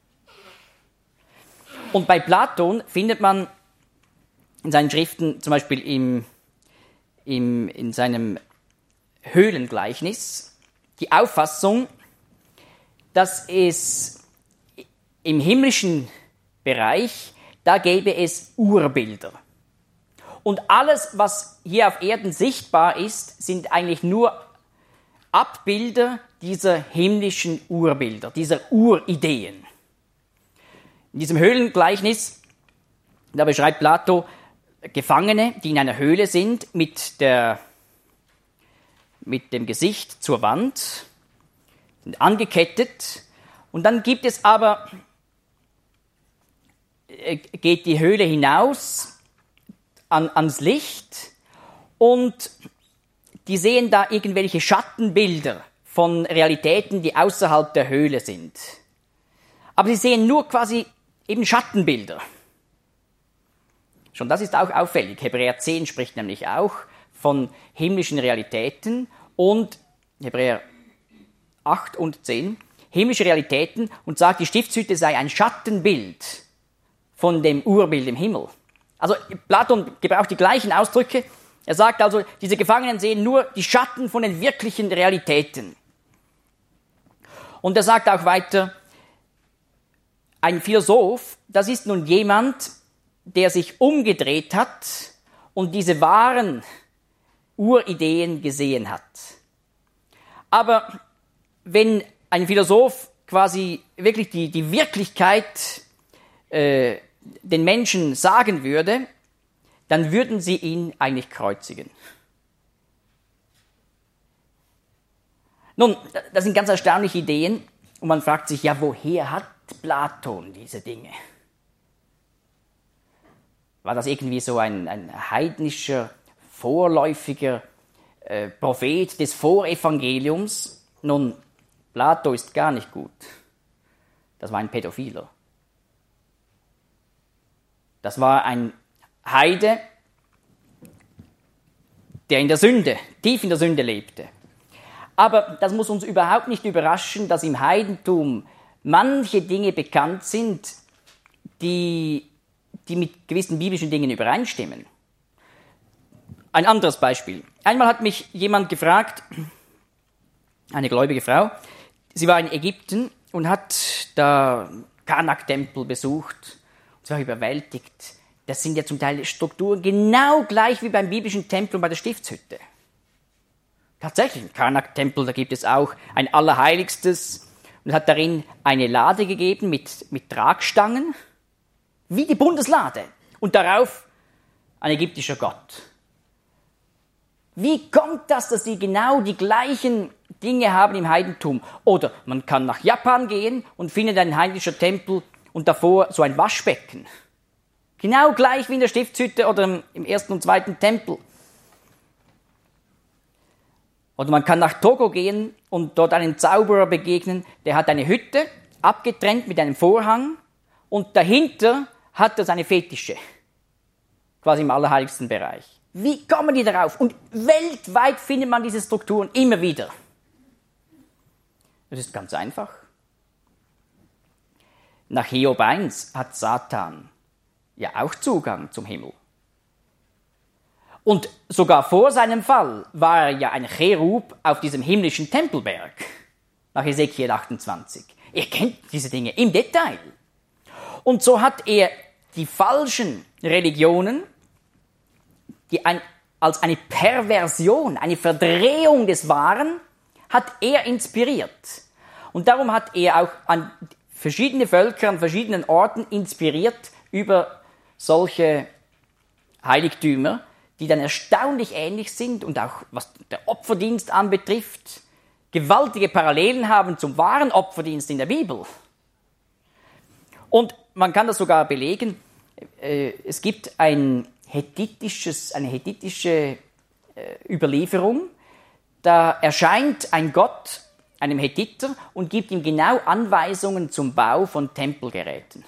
Und bei Platon findet man in seinen Schriften, zum Beispiel im, im, in seinem Höhlengleichnis, die Auffassung, dass es im himmlischen Bereich, da gäbe es Urbilder. Und alles, was hier auf Erden sichtbar ist, sind eigentlich nur Abbilder dieser himmlischen Urbilder, dieser Urideen. In diesem Höhlengleichnis, da beschreibt Plato Gefangene, die in einer Höhle sind, mit, der, mit dem Gesicht zur Wand, sind angekettet. Und dann gibt es aber, geht die Höhle hinaus an, ans Licht und die sehen da irgendwelche Schattenbilder von Realitäten, die außerhalb der Höhle sind. Aber sie sehen nur quasi eben Schattenbilder. Schon das ist auch auffällig. Hebräer zehn spricht nämlich auch von himmlischen Realitäten und Hebräer acht und zehn, himmlische Realitäten und sagt, die Stiftshütte sei ein Schattenbild von dem Urbild im Himmel. Also Platon gebraucht die gleichen Ausdrücke. Er sagt also, diese Gefangenen sehen nur die Schatten von den wirklichen Realitäten. Und er sagt auch weiter, ein Philosoph, das ist nun jemand, der sich umgedreht hat und diese wahren Urideen gesehen hat. Aber wenn ein Philosoph quasi wirklich die, die Wirklichkeit äh, den Menschen sagen würde, dann würden sie ihn eigentlich kreuzigen. Nun, das sind ganz erstaunliche Ideen und man fragt sich, ja, woher hat Platon diese Dinge? War das irgendwie so ein, ein heidnischer, vorläufiger äh, Prophet des Vorevangeliums? Nun, Plato ist gar nicht gut. Das war ein Pädophiler. Das war ein Heide, der in der Sünde, tief in der Sünde lebte. Aber das muss uns überhaupt nicht überraschen, dass im Heidentum manche Dinge bekannt sind, die die mit gewissen biblischen Dingen übereinstimmen. Ein anderes Beispiel. Einmal hat mich jemand gefragt, eine gläubige Frau. Sie war in Ägypten und hat da Karnak-Tempel besucht. Sie war überwältigt. Das sind ja zum Teil Strukturen genau gleich wie beim biblischen Tempel und bei der Stiftshütte. Tatsächlich, im Karnak-Tempel, da gibt es auch ein Allerheiligstes und hat darin eine Lade gegeben mit, mit Tragstangen, wie die Bundeslade. Und darauf ein ägyptischer Gott. Wie kommt das, dass sie genau die gleichen Dinge haben im Heidentum? Oder man kann nach Japan gehen und findet ein heidnischer Tempel und davor so ein Waschbecken. Genau gleich wie in der Stiftshütte oder im ersten und zweiten Tempel. Oder man kann nach Togo gehen und dort einen Zauberer begegnen, der hat eine Hütte, abgetrennt mit einem Vorhang und dahinter hat er seine Fetische, quasi im allerheiligsten Bereich. Wie kommen die darauf? Und weltweit findet man diese Strukturen immer wieder. Das ist ganz einfach. Nach Hiob eins hat Satan ja auch Zugang zum Himmel. Und sogar vor seinem Fall war er ja ein Cherub auf diesem himmlischen Tempelberg, nach Ezekiel achtundzwanzig. Er kennt diese Dinge im Detail. Und so hat er die falschen Religionen, die ein, als eine Perversion, eine Verdrehung des Wahren, hat er inspiriert. Und darum hat er auch an verschiedene Völker, an verschiedenen Orten inspiriert über solche Heiligtümer, die dann erstaunlich ähnlich sind und auch was der Opferdienst anbetrifft, gewaltige Parallelen haben zum wahren Opferdienst in der Bibel. Und man kann das sogar belegen, äh, es gibt ein hethitisches, eine hethitische äh, Überlieferung, da erscheint ein Gott einem Hethiter und gibt ihm genau Anweisungen zum Bau von Tempelgeräten.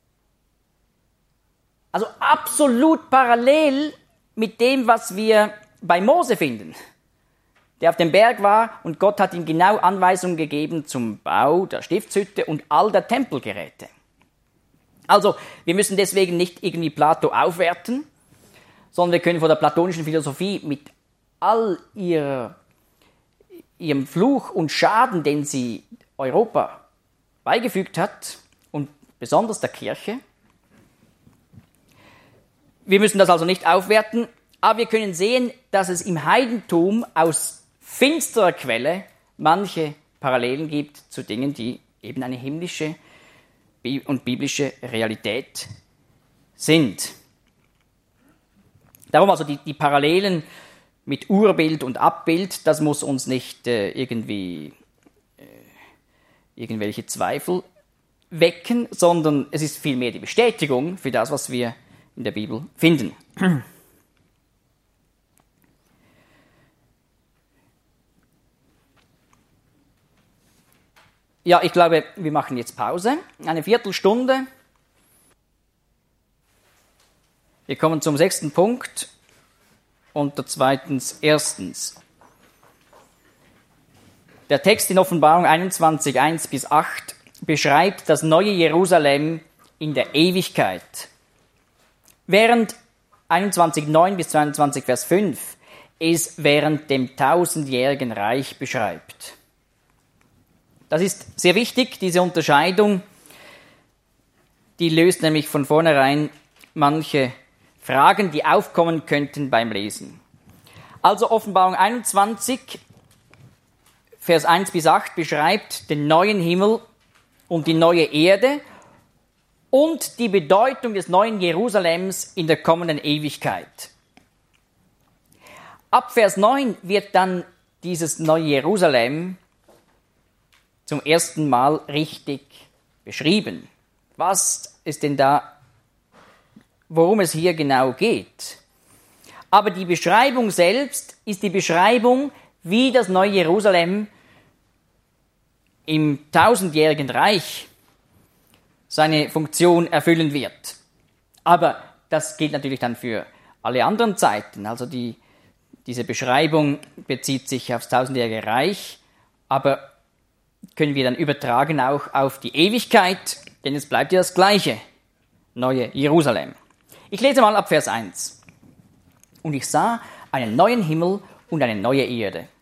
Also absolut parallel mit dem, was wir bei Mose finden, der auf dem Berg war und Gott hat ihm genau Anweisungen gegeben zum Bau der Stiftshütte und all der Tempelgeräte. Also, wir müssen deswegen nicht irgendwie Plato aufwerten, sondern wir können vor der platonischen Philosophie mit all ihrer, ihrem Fluch und Schaden, den sie Europa beigefügt hat und besonders der Kirche, wir müssen das also nicht aufwerten, aber wir können sehen, dass es im Heidentum aus finsterer Quelle manche Parallelen gibt zu Dingen, die eben eine himmlische und biblische Realität sind. Darum also die, die Parallelen mit Urbild und Abbild, das muss uns nicht äh, irgendwie äh, irgendwelche Zweifel wecken, sondern es ist vielmehr die Bestätigung für das, was wir in der Bibel finden. Ja, ich glaube, wir machen jetzt Pause, eine Viertelstunde. Wir kommen zum sechsten Punkt unter zweitens erstens. Der Text in Offenbarung einundzwanzig, eins bis acht beschreibt das neue Jerusalem in der Ewigkeit. Während einundzwanzig, neun bis zweiundzwanzig, Vers fünf es während dem tausendjährigen Reich beschreibt. Das ist sehr wichtig, diese Unterscheidung, die löst nämlich von vornherein manche Fragen, die aufkommen könnten beim Lesen. Also Offenbarung einundzwanzig, Vers eins bis acht beschreibt den neuen Himmel und die neue Erde und die Bedeutung des neuen Jerusalems in der kommenden Ewigkeit. Ab Vers neun wird dann dieses neue Jerusalem zum ersten Mal richtig beschrieben. Was ist denn da, worum es hier genau geht? Aber die Beschreibung selbst ist die Beschreibung, wie das neue Jerusalem im tausendjährigen Reich seine Funktion erfüllen wird. Aber das gilt natürlich dann für alle anderen Zeiten. Also die, diese Beschreibung bezieht sich aufs tausendjährige Reich, aber können wir dann übertragen auch auf die Ewigkeit, denn es bleibt ja das gleiche, neue Jerusalem. Ich lese mal ab Vers eins. Und ich sah einen neuen Himmel und eine neue Erde.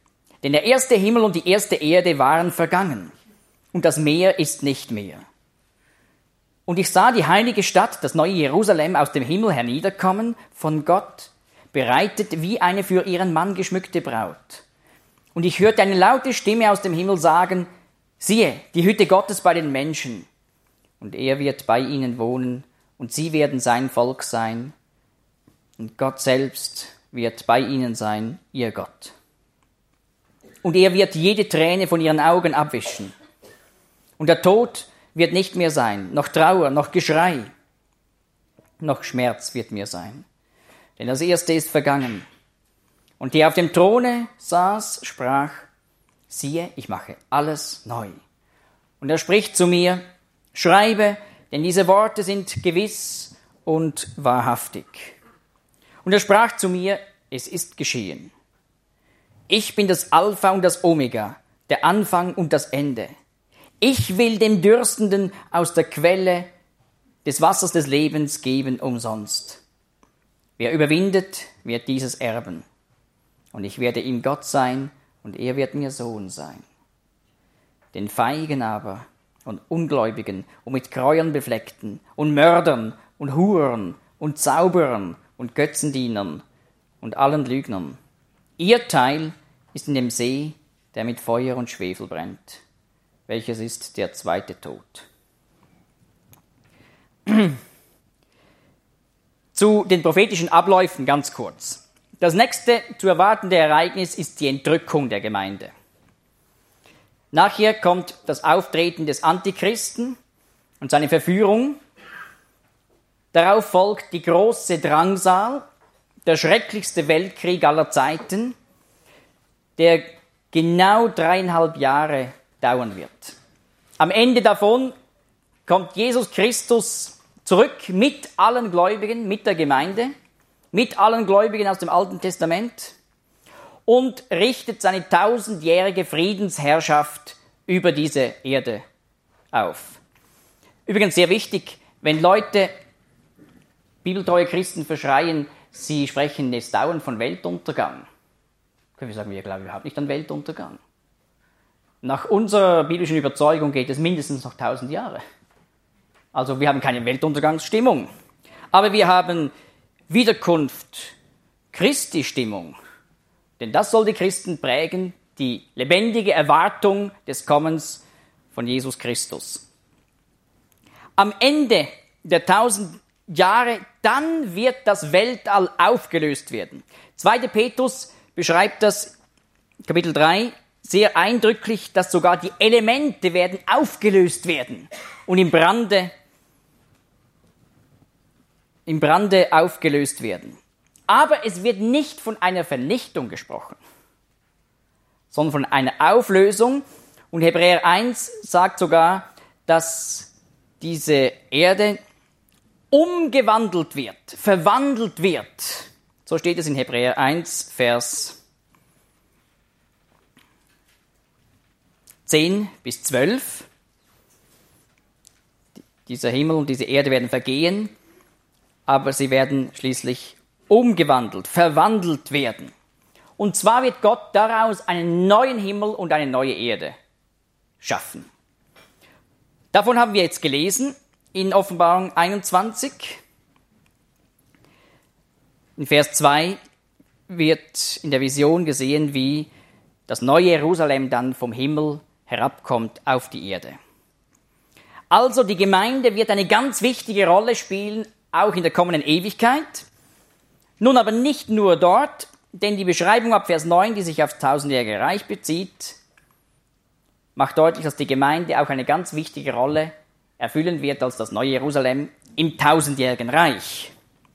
Denn der erste Himmel und die erste Erde waren vergangen, und das Meer ist nicht mehr. Und ich sah die heilige Stadt, das neue Jerusalem, aus dem Himmel herniederkommen, von Gott, bereitet wie eine für ihren Mann geschmückte Braut. Und ich hörte eine laute Stimme aus dem Himmel sagen, siehe, die Hütte Gottes bei den Menschen. Und er wird bei ihnen wohnen, und sie werden sein Volk sein. Und Gott selbst wird bei ihnen sein, ihr Gott. Und er wird jede Träne von ihren Augen abwischen. Und der Tod wird nicht mehr sein, noch Trauer, noch Geschrei, noch Schmerz wird mehr sein. Denn das Erste ist vergangen. Und der auf dem Throne saß, sprach, siehe, ich mache alles neu. Und er spricht zu mir, schreibe, denn diese Worte sind gewiss und wahrhaftig. Und er sprach zu mir, es ist geschehen. Ich bin das Alpha und das Omega, der Anfang und das Ende. Ich will dem Dürstenden aus der Quelle des Wassers des Lebens geben umsonst. Wer überwindet, wird dieses erben. Und ich werde ihm Gott sein, und er wird mir Sohn sein. Den Feigen aber und Ungläubigen und mit Gräuern befleckten und Mördern und Hurern und Zauberern und Götzendienern und allen Lügnern. Ihr Teil ist in dem See, der mit Feuer und Schwefel brennt, welches ist der zweite Tod. Zu den prophetischen Abläufen ganz kurz. Das nächste zu erwartende Ereignis ist die Entrückung der Gemeinde. Nachher kommt das Auftreten des Antichristen und seine Verführung. Darauf folgt die große Drangsal, der schrecklichste Weltkrieg aller Zeiten, der genau dreieinhalb Jahre dauern wird. Am Ende davon kommt Jesus Christus zurück mit allen Gläubigen, mit der Gemeinde, mit allen Gläubigen aus dem Alten Testament und richtet seine tausendjährige Friedensherrschaft über diese Erde auf. Übrigens sehr wichtig, wenn Leute, bibeltreue Christen, verschreien, sie sprechen jetzt dauernd von Weltuntergang, können wir sagen, wir glauben überhaupt nicht an Weltuntergang. Nach unserer biblischen Überzeugung geht es mindestens noch tausend Jahre. Also wir haben keine Weltuntergangsstimmung, aber wir haben Wiederkunft Christi Stimmung. Denn das soll die Christen prägen, die lebendige Erwartung des Kommens von Jesus Christus. Am Ende der tausend Jahre, dann wird das Weltall aufgelöst werden. zweiter Petrus beschreibt das, Kapitel drei, sehr eindrücklich, dass sogar die Elemente werden aufgelöst werden und im Brande, im Brande aufgelöst werden. Aber es wird nicht von einer Vernichtung gesprochen, sondern von einer Auflösung. Und Hebräer eins sagt sogar, dass diese Erde umgewandelt wird, verwandelt wird. So steht es in Hebräer eins, Vers zehn bis zwölf. Dieser Himmel und diese Erde werden vergehen, aber sie werden schließlich umgewandelt, verwandelt werden. Und zwar wird Gott daraus einen neuen Himmel und eine neue Erde schaffen. Davon haben wir jetzt gelesen in Offenbarung einundzwanzig. In Vers zwei wird in der Vision gesehen, wie das neue Jerusalem dann vom Himmel herabkommt auf die Erde. Also die Gemeinde wird eine ganz wichtige Rolle spielen, auch in der kommenden Ewigkeit. Nun aber nicht nur dort, denn die Beschreibung ab Vers neun, die sich aufs tausendjährige Reich bezieht, macht deutlich, dass die Gemeinde auch eine ganz wichtige Rolle erfüllen wird als das neue Jerusalem im tausendjährigen Reich.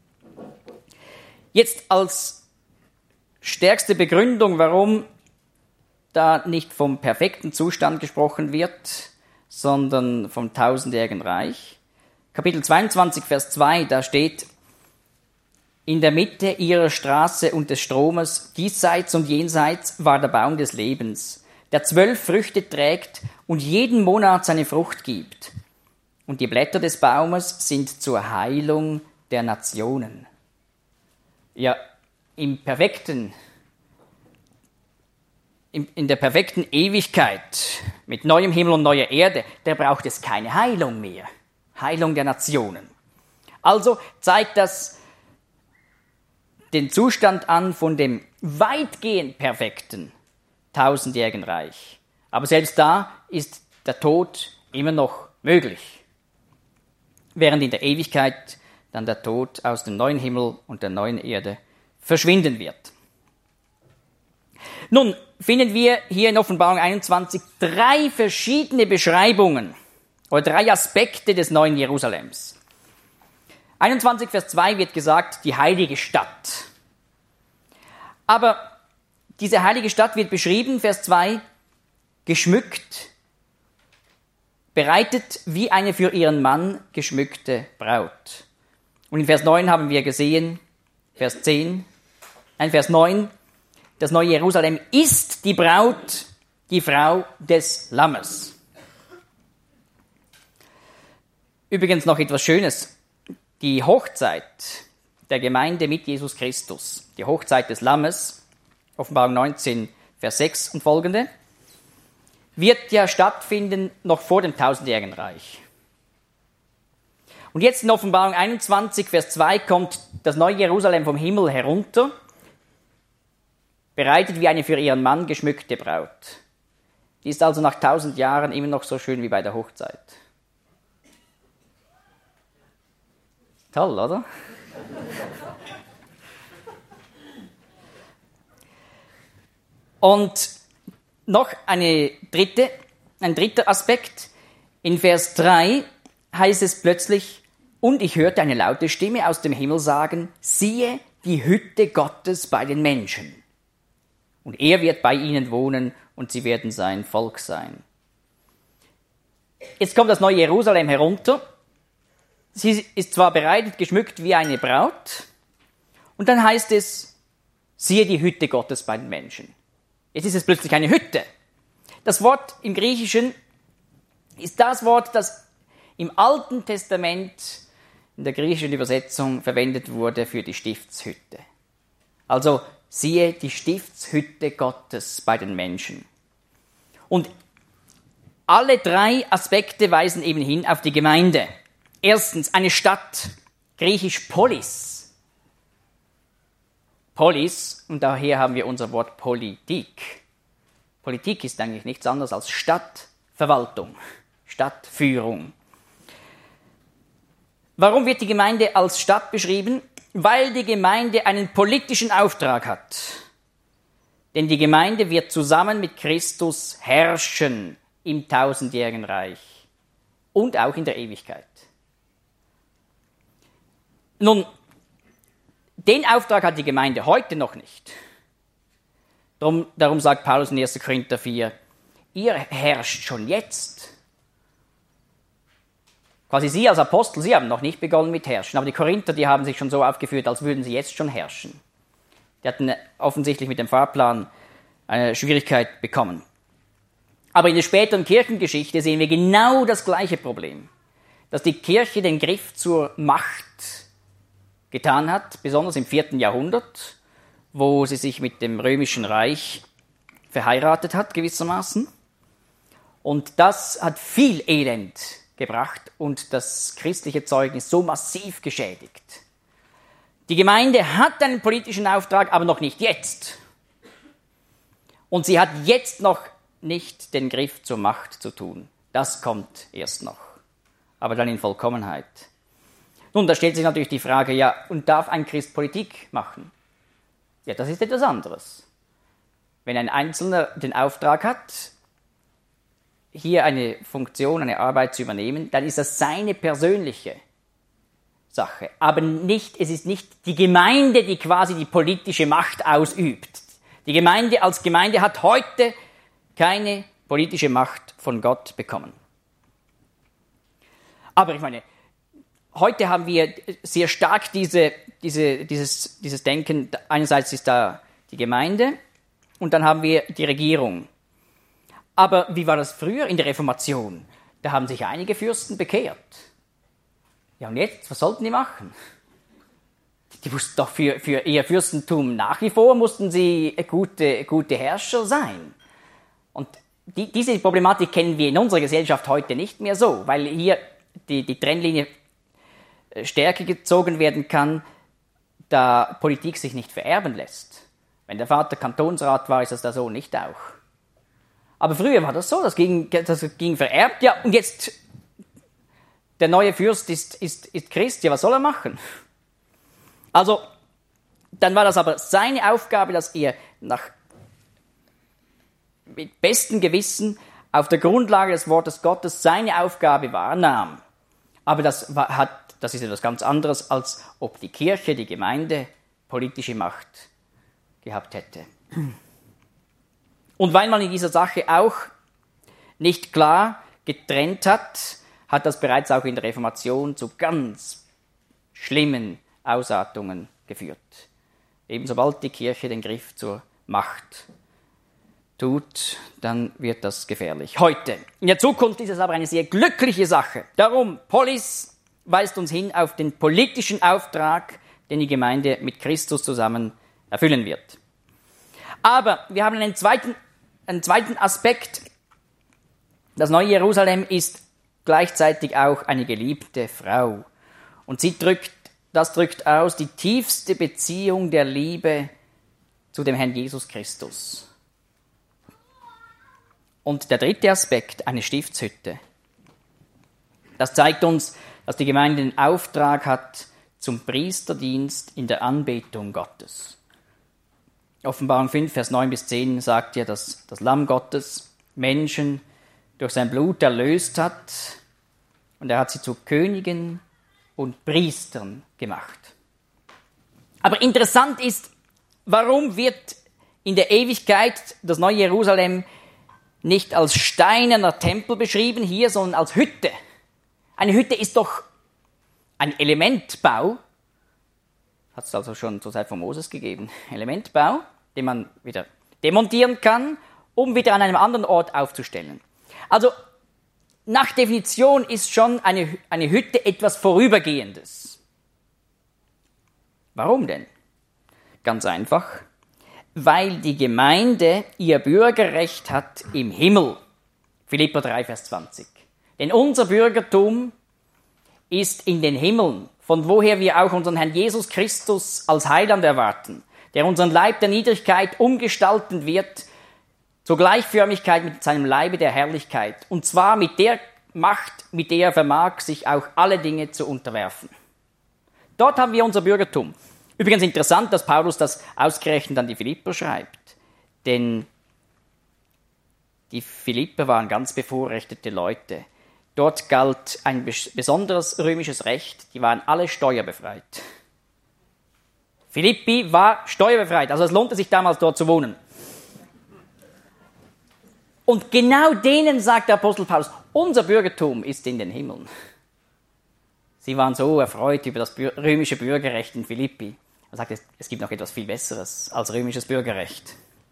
Jetzt als stärkste Begründung, warum da nicht vom perfekten Zustand gesprochen wird, sondern vom tausendjährigen Reich. Kapitel zweiundzwanzig, Vers zwei, da steht, in der Mitte ihrer Straße und des Stromes, diesseits und jenseits, war der Baum des Lebens, der zwölf Früchte trägt und jeden Monat seine Frucht gibt. Und die Blätter des Baumes sind zur Heilung der Nationen. Ja, im perfekten in, in der perfekten Ewigkeit mit neuem Himmel und neuer Erde, der braucht es keine Heilung mehr. Heilung der Nationen. Also zeigt das den Zustand an von dem weitgehend perfekten tausendjährigen Reich. Aber selbst da ist der Tod immer noch möglich. Während in der Ewigkeit dann der Tod aus dem neuen Himmel und der neuen Erde verschwinden wird. Nun finden wir hier in Offenbarung einundzwanzig drei verschiedene Beschreibungen oder drei Aspekte des neuen Jerusalems. einundzwanzig Vers zwei wird gesagt, die heilige Stadt. Aber diese heilige Stadt wird beschrieben, Vers zwei, geschmückt, bereitet wie eine für ihren Mann geschmückte Braut. Und in Vers neun haben wir gesehen, Vers zehn, nein, Vers neun, das neue Jerusalem ist die Braut, die Frau des Lammes. Übrigens noch etwas Schönes. Die Hochzeit der Gemeinde mit Jesus Christus, die Hochzeit des Lammes, Offenbarung neunzehn, Vers sechs und folgende, wird ja stattfinden noch vor dem tausendjährigen Reich. Und jetzt in Offenbarung einundzwanzig, Vers zwei kommt das neue Jerusalem vom Himmel herunter, bereitet wie eine für ihren Mann geschmückte Braut. Die ist also nach tausend Jahren immer noch so schön wie bei der Hochzeit. Toll, oder? Und noch eine dritte, ein dritter Aspekt. In Vers drei heißt es plötzlich, und ich hörte eine laute Stimme aus dem Himmel sagen, siehe die Hütte Gottes bei den Menschen. Und er wird bei ihnen wohnen und sie werden sein Volk sein. Jetzt kommt das neue Jerusalem herunter. Sie ist zwar bereitet, geschmückt wie eine Braut. Und dann heißt es, siehe die Hütte Gottes bei den Menschen. Jetzt ist es plötzlich eine Hütte. Das Wort im Griechischen ist das Wort, das im Alten Testament in der griechischen Übersetzung verwendet wurde für die Stiftshütte. Also siehe die Stiftshütte Gottes bei den Menschen. Und alle drei Aspekte weisen eben hin auf die Gemeinde. Erstens eine Stadt, griechisch Polis. Polis, und daher haben wir unser Wort Politik. Politik ist eigentlich nichts anderes als Stadtverwaltung, Stadtführung. Warum wird die Gemeinde als Stadt beschrieben? Weil die Gemeinde einen politischen Auftrag hat. Denn die Gemeinde wird zusammen mit Christus herrschen im tausendjährigen Reich und auch in der Ewigkeit. Nun, den Auftrag hat die Gemeinde heute noch nicht. Darum, darum sagt Paulus in erster Korinther vier, ihr herrscht schon jetzt. Quasi Sie als Apostel, Sie haben noch nicht begonnen mit Herrschen, aber die Korinther, die haben sich schon so aufgeführt, als würden sie jetzt schon herrschen. Die hatten offensichtlich mit dem Fahrplan eine Schwierigkeit bekommen. Aber in der späteren Kirchengeschichte sehen wir genau das gleiche Problem, dass die Kirche den Griff zur Macht getan hat, besonders im vierten Jahrhundert, wo sie sich mit dem Römischen Reich verheiratet hat, gewissermaßen. Und das hat viel Elend gebracht und das christliche Zeugnis so massiv geschädigt. Die Gemeinde hat einen politischen Auftrag, aber noch nicht jetzt. Und sie hat jetzt noch nicht den Griff zur Macht zu tun. Das kommt erst noch, aber dann in Vollkommenheit. Nun, da stellt sich natürlich die Frage, ja, und darf ein Christ Politik machen? Ja, das ist etwas anderes. Wenn ein Einzelner den Auftrag hat, hier eine Funktion, eine Arbeit zu übernehmen, dann ist das seine persönliche Sache. Aber nicht, es ist nicht die Gemeinde, die quasi die politische Macht ausübt. Die Gemeinde als Gemeinde hat heute keine politische Macht von Gott bekommen. Aber ich meine, heute haben wir sehr stark diese, diese, dieses, dieses Denken, einerseits ist da die Gemeinde und dann haben wir die Regierung. Aber wie war das früher in der Reformation? Da haben sich einige Fürsten bekehrt. Ja, und jetzt, was sollten die machen? Die mussten doch für, für ihr Fürstentum nach wie vor, mussten sie gute, gute Herrscher sein. Und die, diese Problematik kennen wir in unserer Gesellschaft heute nicht mehr so, weil hier die, die Trennlinie stärker gezogen werden kann, da Politik sich nicht vererben lässt. Wenn der Vater Kantonsrat war, ist das der Sohn nicht auch. Aber früher war das so, das ging, das ging vererbt, ja, und jetzt der neue Fürst ist, ist, ist Christ, ja, was soll er machen? Also, dann war das aber seine Aufgabe, dass er nach mit bestem Gewissen auf der Grundlage des Wortes Gottes seine Aufgabe wahrnahm. Aber das, war, hat, das ist etwas ganz anderes, als ob die Kirche, die Gemeinde, politische Macht gehabt hätte. Und weil man in dieser Sache auch nicht klar getrennt hat, hat das bereits auch in der Reformation zu ganz schlimmen Ausartungen geführt. Eben sobald die Kirche den Griff zur Macht tut, dann wird das gefährlich. Heute, in der Zukunft ist es aber eine sehr glückliche Sache. Darum, Polis weist uns hin auf den politischen Auftrag, den die Gemeinde mit Christus zusammen erfüllen wird. Aber wir haben einen zweiten, einen zweiten Aspekt. Das neue Jerusalem ist gleichzeitig auch eine geliebte Frau. Und sie drückt, das drückt aus die tiefste Beziehung der Liebe zu dem Herrn Jesus Christus. Und der dritte Aspekt, eine Stiftshütte. Das zeigt uns, dass die Gemeinde den Auftrag hat zum Priesterdienst in der Anbetung Gottes. Offenbarung fünf, Vers neun bis zehn sagt ja, dass das Lamm Gottes Menschen durch sein Blut erlöst hat und er hat sie zu Königen und Priestern gemacht. Aber interessant ist, warum wird in der Ewigkeit das neue Jerusalem nicht als steinerner Tempel beschrieben hier, sondern als Hütte? Eine Hütte ist doch ein Elementbau, hat es also schon zur Zeit von Moses gegeben, Elementbau, den man wieder demontieren kann, um wieder an einem anderen Ort aufzustellen. Also nach Definition ist schon eine, eine Hütte etwas Vorübergehendes. Warum denn? Ganz einfach, weil die Gemeinde ihr Bürgerrecht hat im Himmel. Philipper drei, Vers zwanzig. Denn unser Bürgertum ist in den Himmeln, von woher wir auch unseren Herrn Jesus Christus als Heiland erwarten, der unseren Leib der Niedrigkeit umgestalten wird zur Gleichförmigkeit mit seinem Leibe der Herrlichkeit, und zwar mit der Macht, mit der er vermag, sich auch alle Dinge zu unterwerfen. Dort haben wir unser Bürgertum. Übrigens interessant, dass Paulus das ausgerechnet an die Philipper schreibt, denn die Philipper waren ganz bevorrechtete Leute. Dort galt ein besonderes römisches Recht, die waren alle steuerbefreit. Philippi war steuerbefreit, also es lohnte sich damals dort zu wohnen. Und genau denen sagt der Apostel Paulus, unser Bürgertum ist in den Himmeln. Sie waren so erfreut über das römische Bürgerrecht in Philippi. Er sagt, es gibt noch etwas viel Besseres als römisches Bürgerrecht.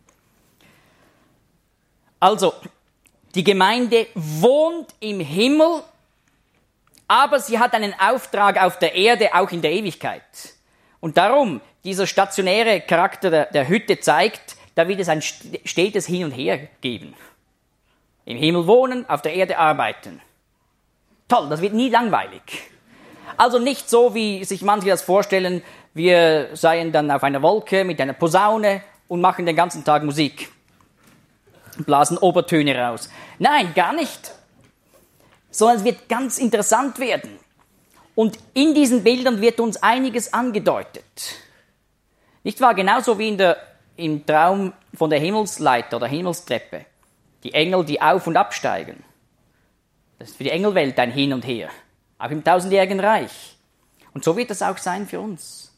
Also, die Gemeinde wohnt im Himmel, aber sie hat einen Auftrag auf der Erde, auch in der Ewigkeit. Und darum, dieser stationäre Charakter der, der Hütte zeigt, da wird es ein stetes Hin und Her geben. Im Himmel wohnen, auf der Erde arbeiten. Toll, das wird nie langweilig. Also nicht so, wie sich manche das vorstellen, wir seien dann auf einer Wolke mit einer Posaune und machen den ganzen Tag Musik. Blasen Obertöne raus. Nein, gar nicht. Sondern es wird ganz interessant werden. Und in diesen Bildern wird uns einiges angedeutet. Nicht wahr? Genauso wie in der, im Traum von der Himmelsleiter oder Himmelstreppe. Die Engel, die auf- und absteigen. Das ist für die Engelwelt ein Hin und Her. Auch im tausendjährigen Reich. Und so wird es auch sein für uns.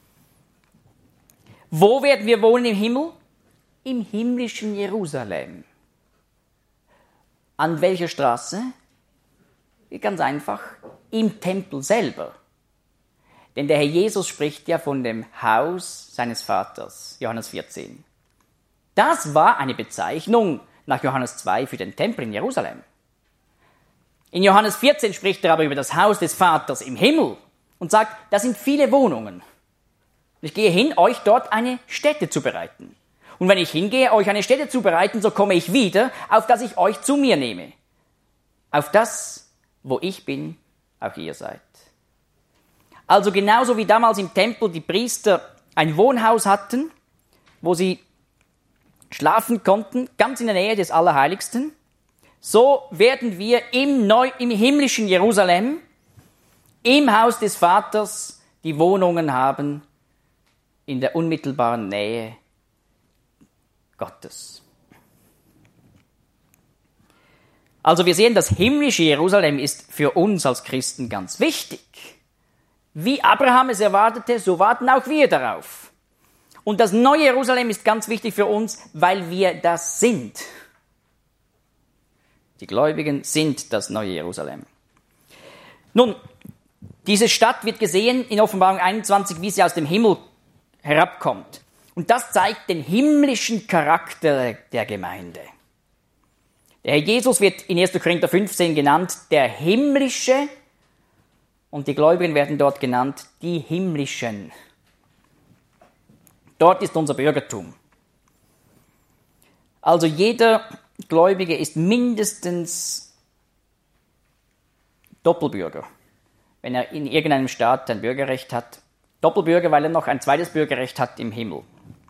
Wo werden wir wohnen im Himmel? Im himmlischen Jerusalem. An welcher Straße? Ganz einfach, im Tempel selber. Denn der Herr Jesus spricht ja von dem Haus seines Vaters, Johannes vierzehn. Das war eine Bezeichnung nach Johannes zwei für den Tempel in Jerusalem. In Johannes vierzehn spricht er aber über das Haus des Vaters im Himmel und sagt, da sind viele Wohnungen. Ich gehe hin, euch dort eine Stätte zu bereiten. Und wenn ich hingehe, euch eine Stätte zu bereiten, so komme ich wieder, auf dass ich euch zu mir nehme. Auf das, wo ich bin, auch ihr seid. Also genauso wie damals im Tempel die Priester ein Wohnhaus hatten, wo sie schlafen konnten, ganz in der Nähe des Allerheiligsten, so werden wir im, Neu-, im himmlischen Jerusalem, im Haus des Vaters, die Wohnungen haben, in der unmittelbaren Nähe Gottes. Also wir sehen, das himmlische Jerusalem ist für uns als Christen ganz wichtig. Wie Abraham es erwartete, so warten auch wir darauf. Und das neue Jerusalem ist ganz wichtig für uns, weil wir das sind. Die Gläubigen sind das neue Jerusalem. Nun, diese Stadt wird gesehen in Offenbarung einundzwanzig, wie sie aus dem Himmel herabkommt. Und das zeigt den himmlischen Charakter der Gemeinde. Der Herr Jesus wird in erster Korinther fünfzehn genannt, der himmlische, und die Gläubigen werden dort genannt, die himmlischen. Dort ist unser Bürgertum. Also jeder Gläubige ist mindestens Doppelbürger, wenn er in irgendeinem Staat ein Bürgerrecht hat. Doppelbürger, weil er noch ein zweites Bürgerrecht hat im Himmel.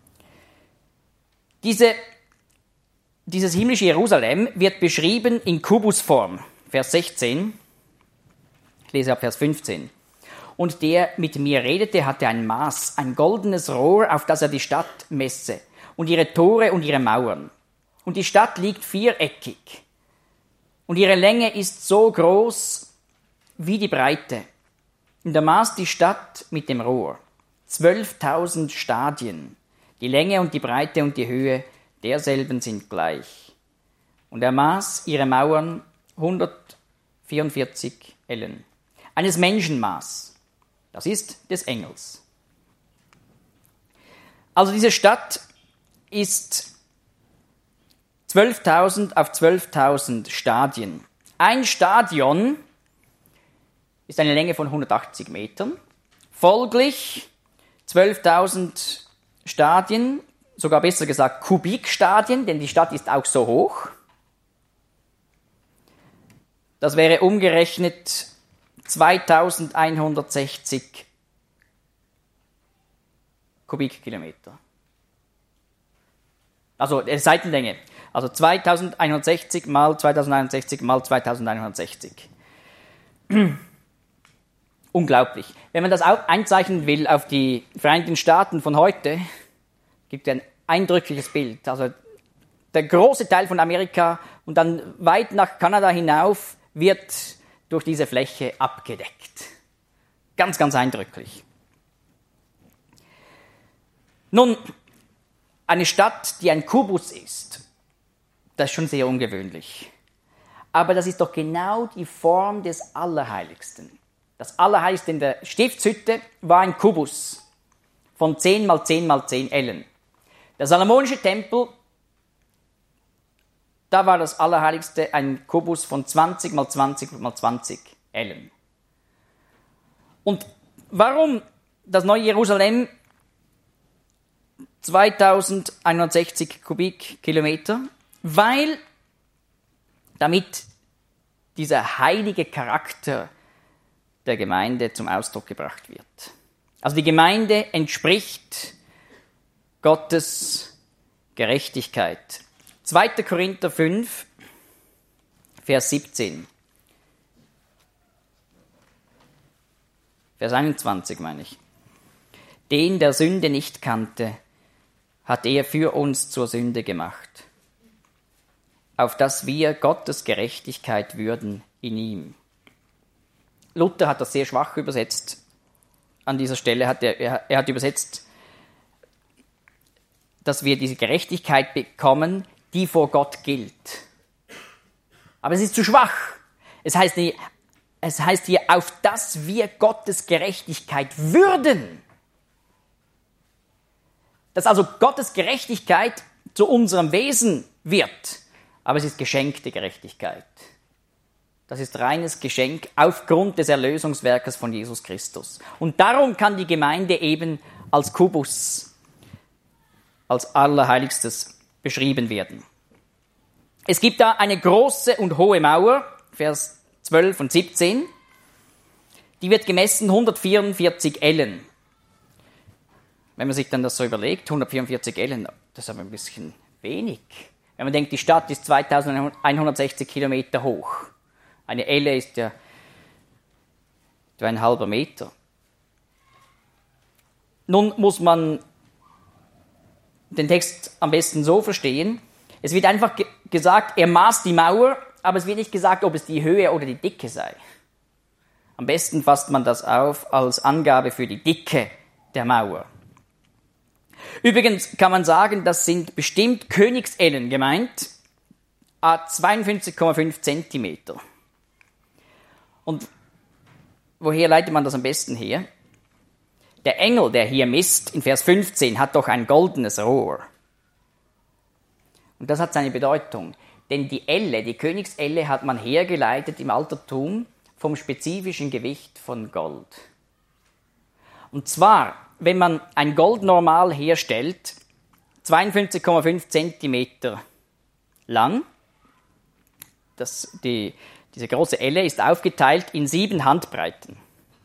Diese, dieses himmlische Jerusalem wird beschrieben in Kubusform, Vers sechzehn. Ich lese ab Vers fünfzehn. Und der mit mir redete, hatte ein Maß, ein goldenes Rohr, auf das er die Stadt messe, und ihre Tore und ihre Mauern. Und die Stadt liegt viereckig. Und ihre Länge ist so groß wie die Breite. Und er maß die Stadt mit dem Rohr. Zwölftausend Stadien. Die Länge und die Breite und die Höhe derselben sind gleich. Und er maß ihre Mauern hundertvierundvierzig Ellen. Eines Menschenmaß. Das ist des Engels. Also diese Stadt ist zwölftausend auf zwölftausend Stadien. Ein Stadion ist eine Länge von hundertachtzig Metern. Folglich zwölftausend Stadien, sogar besser gesagt Kubikstadien, denn die Stadt ist auch so hoch. Das wäre umgerechnet zweitausendeinhundertsechzig Kubikkilometer. Also äh, Seitenlänge. Also zweitausendeinhundertsechzig mal zweitausendeinhundertsechzig mal zweitausendeinhundertsechzig. Unglaublich. Wenn man das auch einzeichnen will auf die Vereinigten Staaten von heute, gibt es ein eindrückliches Bild. Also der große Teil von Amerika und dann weit nach Kanada hinauf wird durch diese Fläche abgedeckt. Ganz, ganz eindrücklich. Nun, eine Stadt, die ein Kubus ist, das ist schon sehr ungewöhnlich. Aber das ist doch genau die Form des Allerheiligsten. Das Allerheiligste in der Stiftshütte war ein Kubus von zehn mal zehn mal zehn Ellen. Der Salomonische Tempel, da war das Allerheiligste ein Kubus von zwanzig mal zwanzig mal zwanzig Ellen. Und warum das neue Jerusalem zweitausendeinhundertsechzig Kubikkilometer? Weil damit dieser heilige Charakter der Gemeinde zum Ausdruck gebracht wird. Also die Gemeinde entspricht Gottes Gerechtigkeit. zweiter Korinther fünf, Vers siebzehn. Vers einundzwanzig meine ich. Den, der Sünde nicht kannte, hat er für uns zur Sünde gemacht, auf dass wir Gottes Gerechtigkeit würden in ihm. Luther hat das sehr schwach übersetzt. An dieser Stelle hat er, er, er hat übersetzt, dass wir diese Gerechtigkeit bekommen, die vor Gott gilt. Aber es ist zu schwach. Es heißt, nicht, es heißt hier, auf dass wir Gottes Gerechtigkeit würden. Dass also Gottes Gerechtigkeit zu unserem Wesen wird. Aber es ist geschenkte Gerechtigkeit. Das ist reines Geschenk aufgrund des Erlösungswerkes von Jesus Christus. Und darum kann die Gemeinde eben als Kubus als Allerheiligstes beschrieben werden. Es gibt da eine große und hohe Mauer, Vers zwölf und siebzehn, die wird gemessen hundertvierundvierzig Ellen. Wenn man sich dann das so überlegt, hundertvierundvierzig Ellen, das ist aber ein bisschen wenig. Wenn man denkt, die Stadt ist zweitausendeinhundertsechzig Kilometer hoch. Eine Elle ist ja etwa ein halber Meter. Nun muss man den Text am besten so verstehen. Es wird einfach ge- gesagt, er maß die Mauer, aber es wird nicht gesagt, ob es die Höhe oder die Dicke sei. Am besten fasst man das auf als Angabe für die Dicke der Mauer. Übrigens kann man sagen, das sind bestimmt Königsellen gemeint, a zweiundfünfzig Komma fünf Zentimeter. Und woher leitet man das am besten her? Der Engel, der hier misst, in Vers fünfzehn, hat doch ein goldenes Rohr. Und das hat seine Bedeutung. Denn die Elle, die Königselle, hat man hergeleitet im Altertum vom spezifischen Gewicht von Gold. Und zwar, wenn man ein Goldnormal herstellt, zweiundfünfzig Komma fünf Zentimeter lang, das, die, diese große Elle ist aufgeteilt in sieben Handbreiten.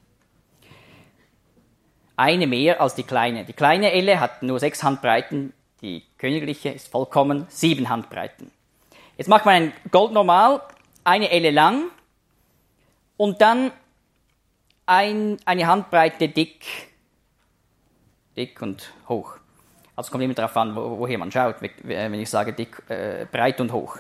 Eine mehr als die kleine. Die kleine Elle hat nur sechs Handbreiten, die königliche ist vollkommen sieben Handbreiten. Jetzt macht man ein Goldnormal, eine Elle lang und dann ein, eine Handbreite dick, dick und hoch. Also es kommt immer darauf an, wo, woher man schaut, wenn ich sage dick, äh, breit und hoch.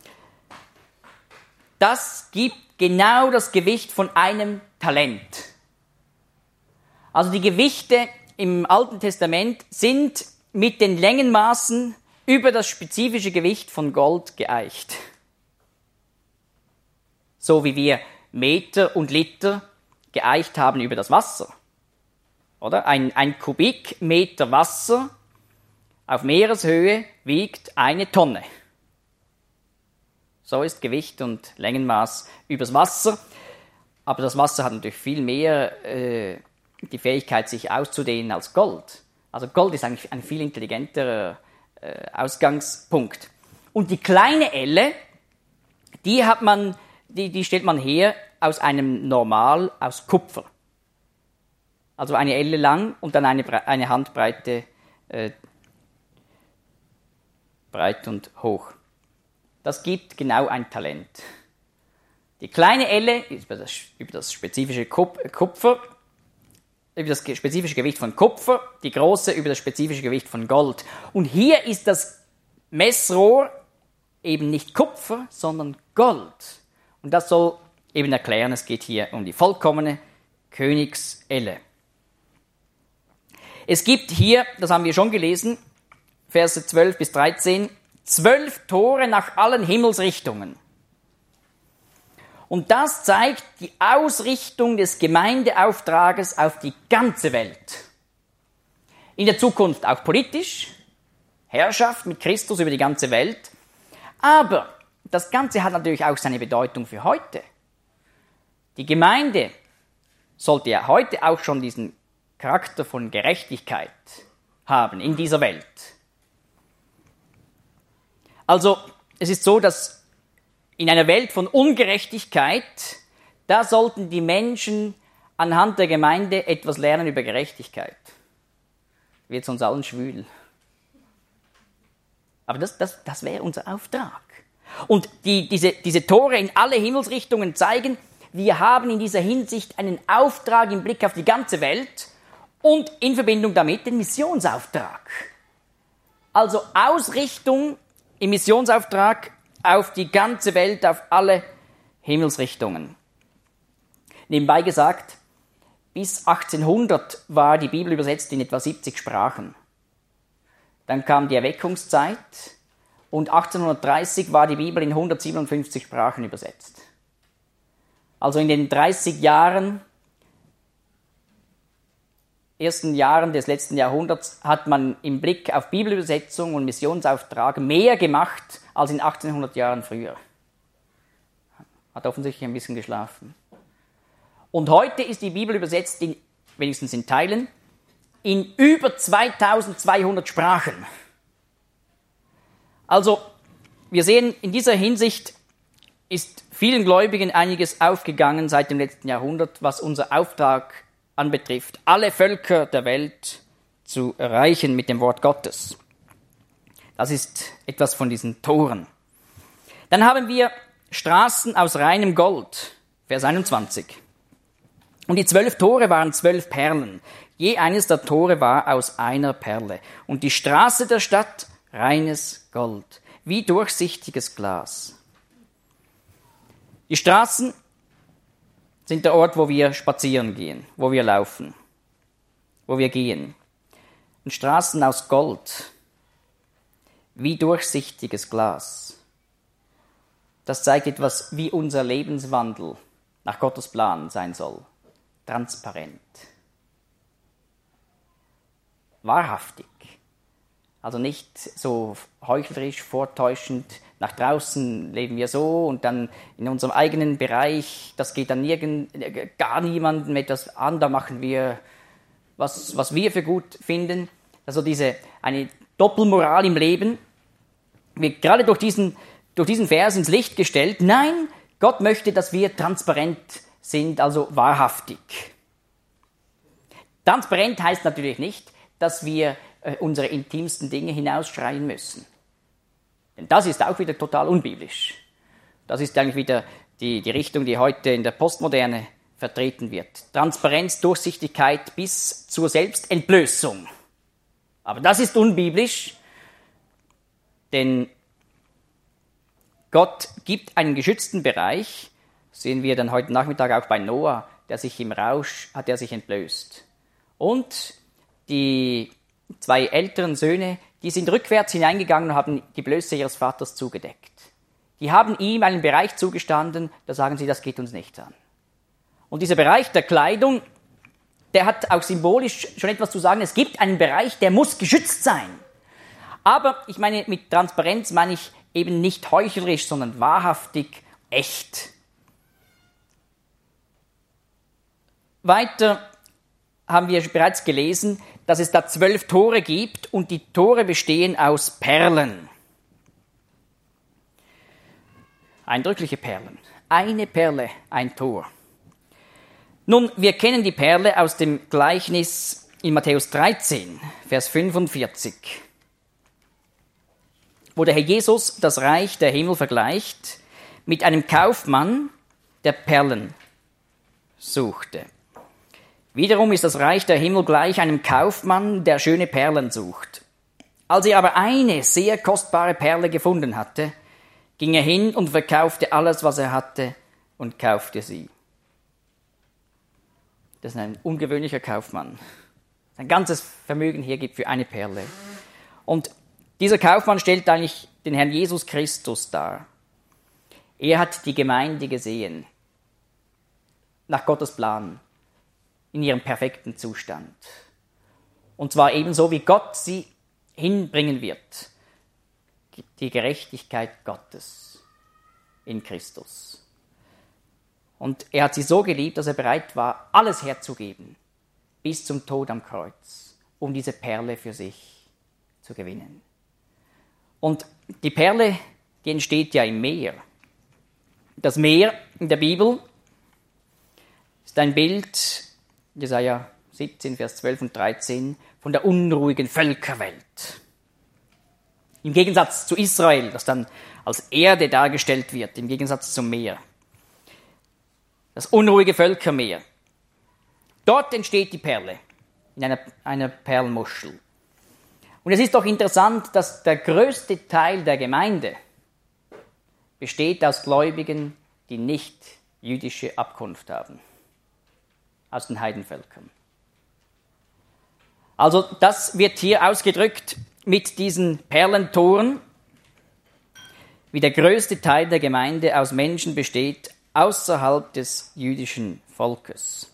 Das gibt genau das Gewicht von einem Talent. Also die Gewichte im Alten Testament sind mit den Längenmaßen über das spezifische Gewicht von Gold geeicht. So wie wir Meter und Liter geeicht haben über das Wasser. Oder? Ein, ein Kubikmeter Wasser auf Meereshöhe wiegt eine Tonne. So ist Gewicht und Längenmaß übers Wasser. Aber das Wasser hat natürlich viel mehr äh, die Fähigkeit, sich auszudehnen als Gold. Also Gold ist eigentlich ein viel intelligenterer äh, Ausgangspunkt. Und die kleine Elle, die hat man, die, die stellt man her aus einem Normal aus Kupfer. Also eine Elle lang und dann eine, eine Handbreite äh, breit und hoch. Das gibt genau ein Talent. Die kleine Elle ist über das, über das spezifische Kupfer, über das spezifische Gewicht von Kupfer, die große über das spezifische Gewicht von Gold. Und hier ist das Messrohr eben nicht Kupfer, sondern Gold. Und das soll eben erklären, es geht hier um die vollkommene Königselle. Es gibt hier, das haben wir schon gelesen, Verse zwölf bis dreizehn, zwölf Tore nach allen Himmelsrichtungen. Und das zeigt die Ausrichtung des Gemeindeauftrages auf die ganze Welt. In der Zukunft auch politisch, Herrschaft mit Christus über die ganze Welt. Aber das Ganze hat natürlich auch seine Bedeutung für heute. Die Gemeinde sollte ja heute auch schon diesen Charakter von Gerechtigkeit haben in dieser Welt. Also es ist so, dass in einer Welt von Ungerechtigkeit, da sollten die Menschen anhand der Gemeinde etwas lernen über Gerechtigkeit. Wird es uns allen schwül. Aber das, das, das wäre unser Auftrag. Und die, diese, diese Tore in alle Himmelsrichtungen zeigen, wir haben in dieser Hinsicht einen Auftrag im Blick auf die ganze Welt und in Verbindung damit den Missionsauftrag. Also Ausrichtung im Missionsauftrag auf die ganze Welt, auf alle Himmelsrichtungen. Nebenbei gesagt, bis achtzehnhundert war die Bibel übersetzt in etwa siebzig Sprachen. Dann kam die Erweckungszeit und achtzehnhundertdreißig war die Bibel in hundertsiebenundfünfzig Sprachen übersetzt. Also in den dreißig Jahren, ersten Jahren des letzten Jahrhunderts hat man im Blick auf Bibelübersetzung und Missionsauftrag mehr gemacht als in achtzehnhundert Jahren früher. Hat offensichtlich ein bisschen geschlafen. Und heute ist die Bibel übersetzt, in, wenigstens in Teilen, in über zweitausendzweihundert Sprachen. Also, wir sehen, in dieser Hinsicht ist vielen Gläubigen einiges aufgegangen seit dem letzten Jahrhundert, was unser Auftrag anbetrifft, alle Völker der Welt zu erreichen mit dem Wort Gottes. Das ist etwas von diesen Toren. Dann haben wir Straßen aus reinem Gold, Vers einundzwanzig. Und die zwölf Tore waren zwölf Perlen. Je eines der Tore war aus einer Perle. Und die Straße der Stadt reines Gold, wie durchsichtiges Glas. Die Straßen sind der Ort, wo wir spazieren gehen, wo wir laufen, wo wir gehen. Und Straßen aus Gold, wie durchsichtiges Glas. Das zeigt etwas, wie unser Lebenswandel nach Gottes Plan sein soll. Transparent. Wahrhaftig. Also nicht so heuchlerisch, vortäuschend, nach draußen leben wir so und dann in unserem eigenen Bereich, das geht dann nirgend, gar niemandem etwas an, da machen wir, was, was wir für gut finden. Also diese, eine Doppelmoral im Leben wird gerade durch diesen, durch diesen Vers ins Licht gestellt. Nein, Gott möchte, dass wir transparent sind, also wahrhaftig. Transparent heißt natürlich nicht, dass wir äh, unsere intimsten Dinge hinausschreien müssen. Denn das ist auch wieder total unbiblisch. Das ist eigentlich wieder die, die Richtung, die heute in der Postmoderne vertreten wird. Transparenz, Durchsichtigkeit bis zur Selbstentblößung. Aber das ist unbiblisch, denn Gott gibt einen geschützten Bereich, sehen wir dann heute Nachmittag auch bei Noah, der sich im Rausch hat er sich entblößt. Und die zwei älteren Söhne, die sind rückwärts hineingegangen und haben die Blöße ihres Vaters zugedeckt. Die haben ihm einen Bereich zugestanden, da sagen sie, das geht uns nichts an. Und dieser Bereich der Kleidung, der hat auch symbolisch schon etwas zu sagen. Es gibt einen Bereich, der muss geschützt sein. Aber ich meine, mit Transparenz meine ich eben nicht heuchlerisch, sondern wahrhaftig, echt. Weiter haben wir bereits gelesen, dass es da zwölf Tore gibt und die Tore bestehen aus Perlen. Eindrückliche Perlen. Eine Perle, ein Tor. Nun, wir kennen die Perle aus dem Gleichnis in Matthäus dreizehn, Vers fünfundvierzig, wo der Herr Jesus das Reich der Himmel vergleicht mit einem Kaufmann, der Perlen suchte. Wiederum ist das Reich der Himmel gleich einem Kaufmann, der schöne Perlen sucht. Als er aber eine sehr kostbare Perle gefunden hatte, ging er hin und verkaufte alles, was er hatte, und kaufte sie. Das ist ein ungewöhnlicher Kaufmann. Sein ganzes Vermögen hier gibt für eine Perle. Und dieser Kaufmann stellt eigentlich den Herrn Jesus Christus dar. Er hat die Gemeinde gesehen, nach Gottes Plan, in ihrem perfekten Zustand. Und zwar ebenso, wie Gott sie hinbringen wird. Die Gerechtigkeit Gottes in Christus. Und er hat sie so geliebt, dass er bereit war, alles herzugeben, bis zum Tod am Kreuz, um diese Perle für sich zu gewinnen. Und die Perle, die entsteht ja im Meer. Das Meer in der Bibel ist ein Bild, Jesaja siebzehn, Vers zwölf und dreizehn, von der unruhigen Völkerwelt. Im Gegensatz zu Israel, das dann als Erde dargestellt wird, im Gegensatz zum Meer. Das unruhige Völkermeer. Dort entsteht die Perle, in einer, einer Perlmuschel. Und es ist doch interessant, dass der größte Teil der Gemeinde besteht aus Gläubigen, die nicht jüdische Abkunft haben. Aus den Heidenvölkern. Also das wird hier ausgedrückt mit diesen Perlentoren, wie der größte Teil der Gemeinde aus Menschen besteht, außerhalb des jüdischen Volkes.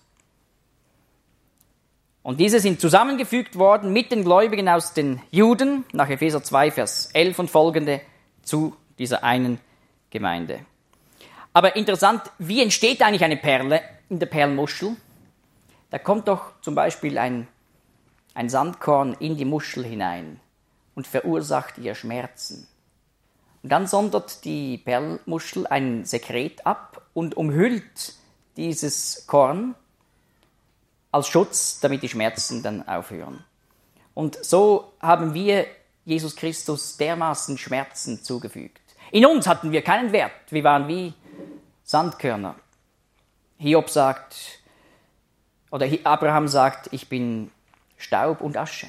Und diese sind zusammengefügt worden mit den Gläubigen aus den Juden, nach Epheser zwei, Vers elf und folgende, zu dieser einen Gemeinde. Aber interessant, wie entsteht eigentlich eine Perle in der Perlmuschel? Da kommt doch zum Beispiel ein, ein Sandkorn in die Muschel hinein und verursacht ihr Schmerzen. Und dann sondert die Perlmuschel ein Sekret ab und umhüllt dieses Korn als Schutz, damit die Schmerzen dann aufhören. Und so haben wir Jesus Christus dermaßen Schmerzen zugefügt. In uns hatten wir keinen Wert, wir waren wie Sandkörner. Hiob sagt, oder Abraham sagt, ich bin Staub und Asche.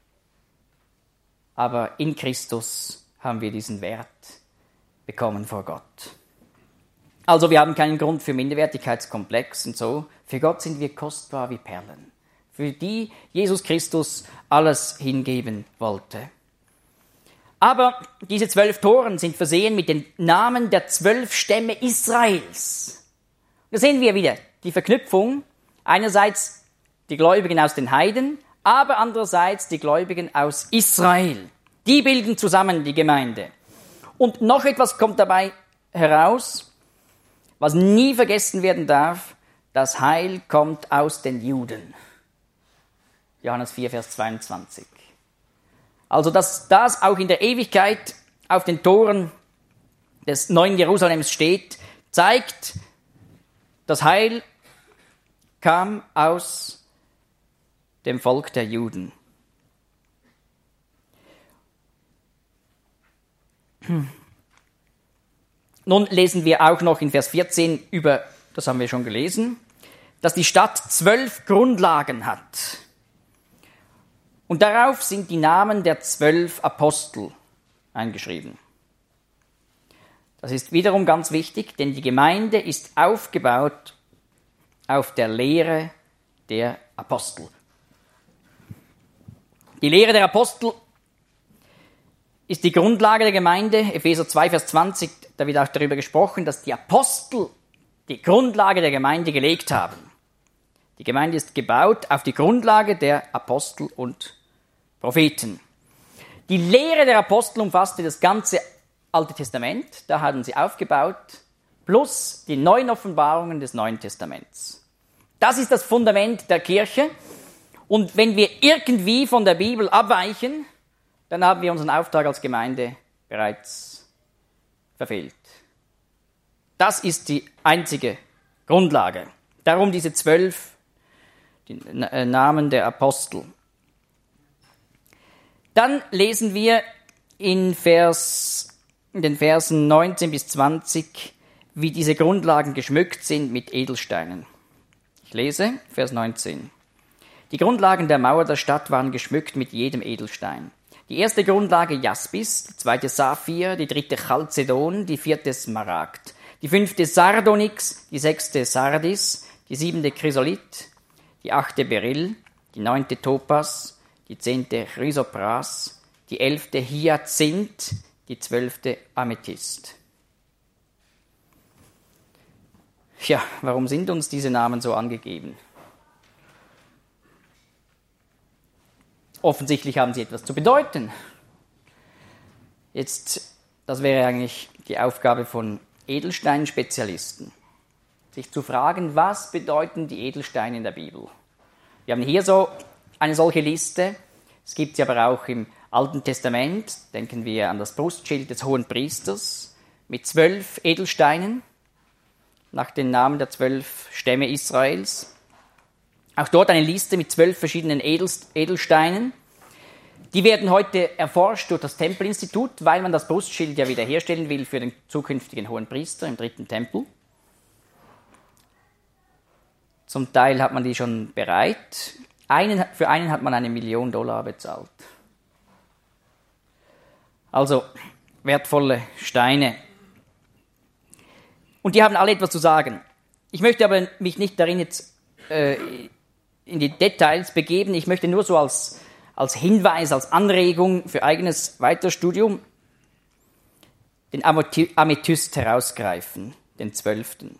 Aber in Christus haben wir diesen Wert bekommen vor Gott. Also wir haben keinen Grund für Minderwertigkeitskomplex und so. Für Gott sind wir kostbar wie Perlen, für die Jesus Christus alles hingeben wollte. Aber diese zwölf Toren sind versehen mit den Namen der zwölf Stämme Israels. Da sehen wir wieder die Verknüpfung. Einerseits die Gläubigen aus den Heiden, aber andererseits die Gläubigen aus Israel. Die bilden zusammen die Gemeinde. Und noch etwas kommt dabei heraus, was nie vergessen werden darf: Das Heil kommt aus den Juden. Johannes vier, Vers zweiundzwanzig. Also, dass das auch in der Ewigkeit auf den Toren des neuen Jerusalems steht, zeigt, das Heil kam aus dem Volk der Juden. Nun lesen wir auch noch in Vers vierzehn über, das haben wir schon gelesen, dass die Stadt zwölf Grundlagen hat. Und darauf sind die Namen der zwölf Apostel eingeschrieben. Das ist wiederum ganz wichtig, denn die Gemeinde ist aufgebaut auf der Lehre der Apostel. Die Lehre der Apostel ist die Grundlage der Gemeinde. Epheser zwei, Vers zwanzig, da wird auch darüber gesprochen, dass die Apostel die Grundlage der Gemeinde gelegt haben. Die Gemeinde ist gebaut auf die Grundlage der Apostel und Propheten. Die Lehre der Apostel umfasste das ganze Alte Testament, da haben sie aufgebaut, plus die neuen Offenbarungen des Neuen Testaments. Das ist das Fundament der Kirche. Und wenn wir irgendwie von der Bibel abweichen, dann haben wir unseren Auftrag als Gemeinde bereits verfehlt. Das ist die einzige Grundlage. Darum diese zwölf die Namen der Apostel. Dann lesen wir in, Vers, in den Versen neunzehn bis zwanzig, wie diese Grundlagen geschmückt sind mit Edelsteinen. Ich lese Vers neunzehn. Die Grundlagen der Mauer der Stadt waren geschmückt mit jedem Edelstein. Die erste Grundlage Jaspis, die zweite Saphir, die dritte Chalcedon, die vierte Smaragd, die fünfte Sardonyx, die sechste Sardis, die siebente Chrysolit, die achte Beryl, die neunte Topas, die zehnte Chrysopras, die elfte Hyazinth, die zwölfte Amethyst. Ja, warum sind uns diese Namen so angegeben? Offensichtlich haben sie etwas zu bedeuten. Jetzt, das wäre eigentlich die Aufgabe von Edelstein-Spezialisten, sich zu fragen, was bedeuten die Edelsteine in der Bibel? Wir haben hier so eine solche Liste. Es gibt sie aber auch im Alten Testament. Denken wir an das Brustschild des Hohenpriesters mit zwölf Edelsteinen nach den Namen der zwölf Stämme Israels. Auch dort eine Liste mit zwölf verschiedenen Edelsteinen. Die werden heute erforscht durch das Tempelinstitut, weil man das Brustschild ja wiederherstellen will für den zukünftigen Hohenpriester im dritten Tempel. Zum Teil hat man die schon bereit. Einen, für einen hat man eine Million Dollar bezahlt. Also wertvolle Steine. Und die haben alle etwas zu sagen. Ich möchte aber mich nicht darin jetzt äh, in die Details begeben. Ich möchte nur so als, als Hinweis, als Anregung für eigenes Weiterstudium den Amethyst herausgreifen, den zwölften.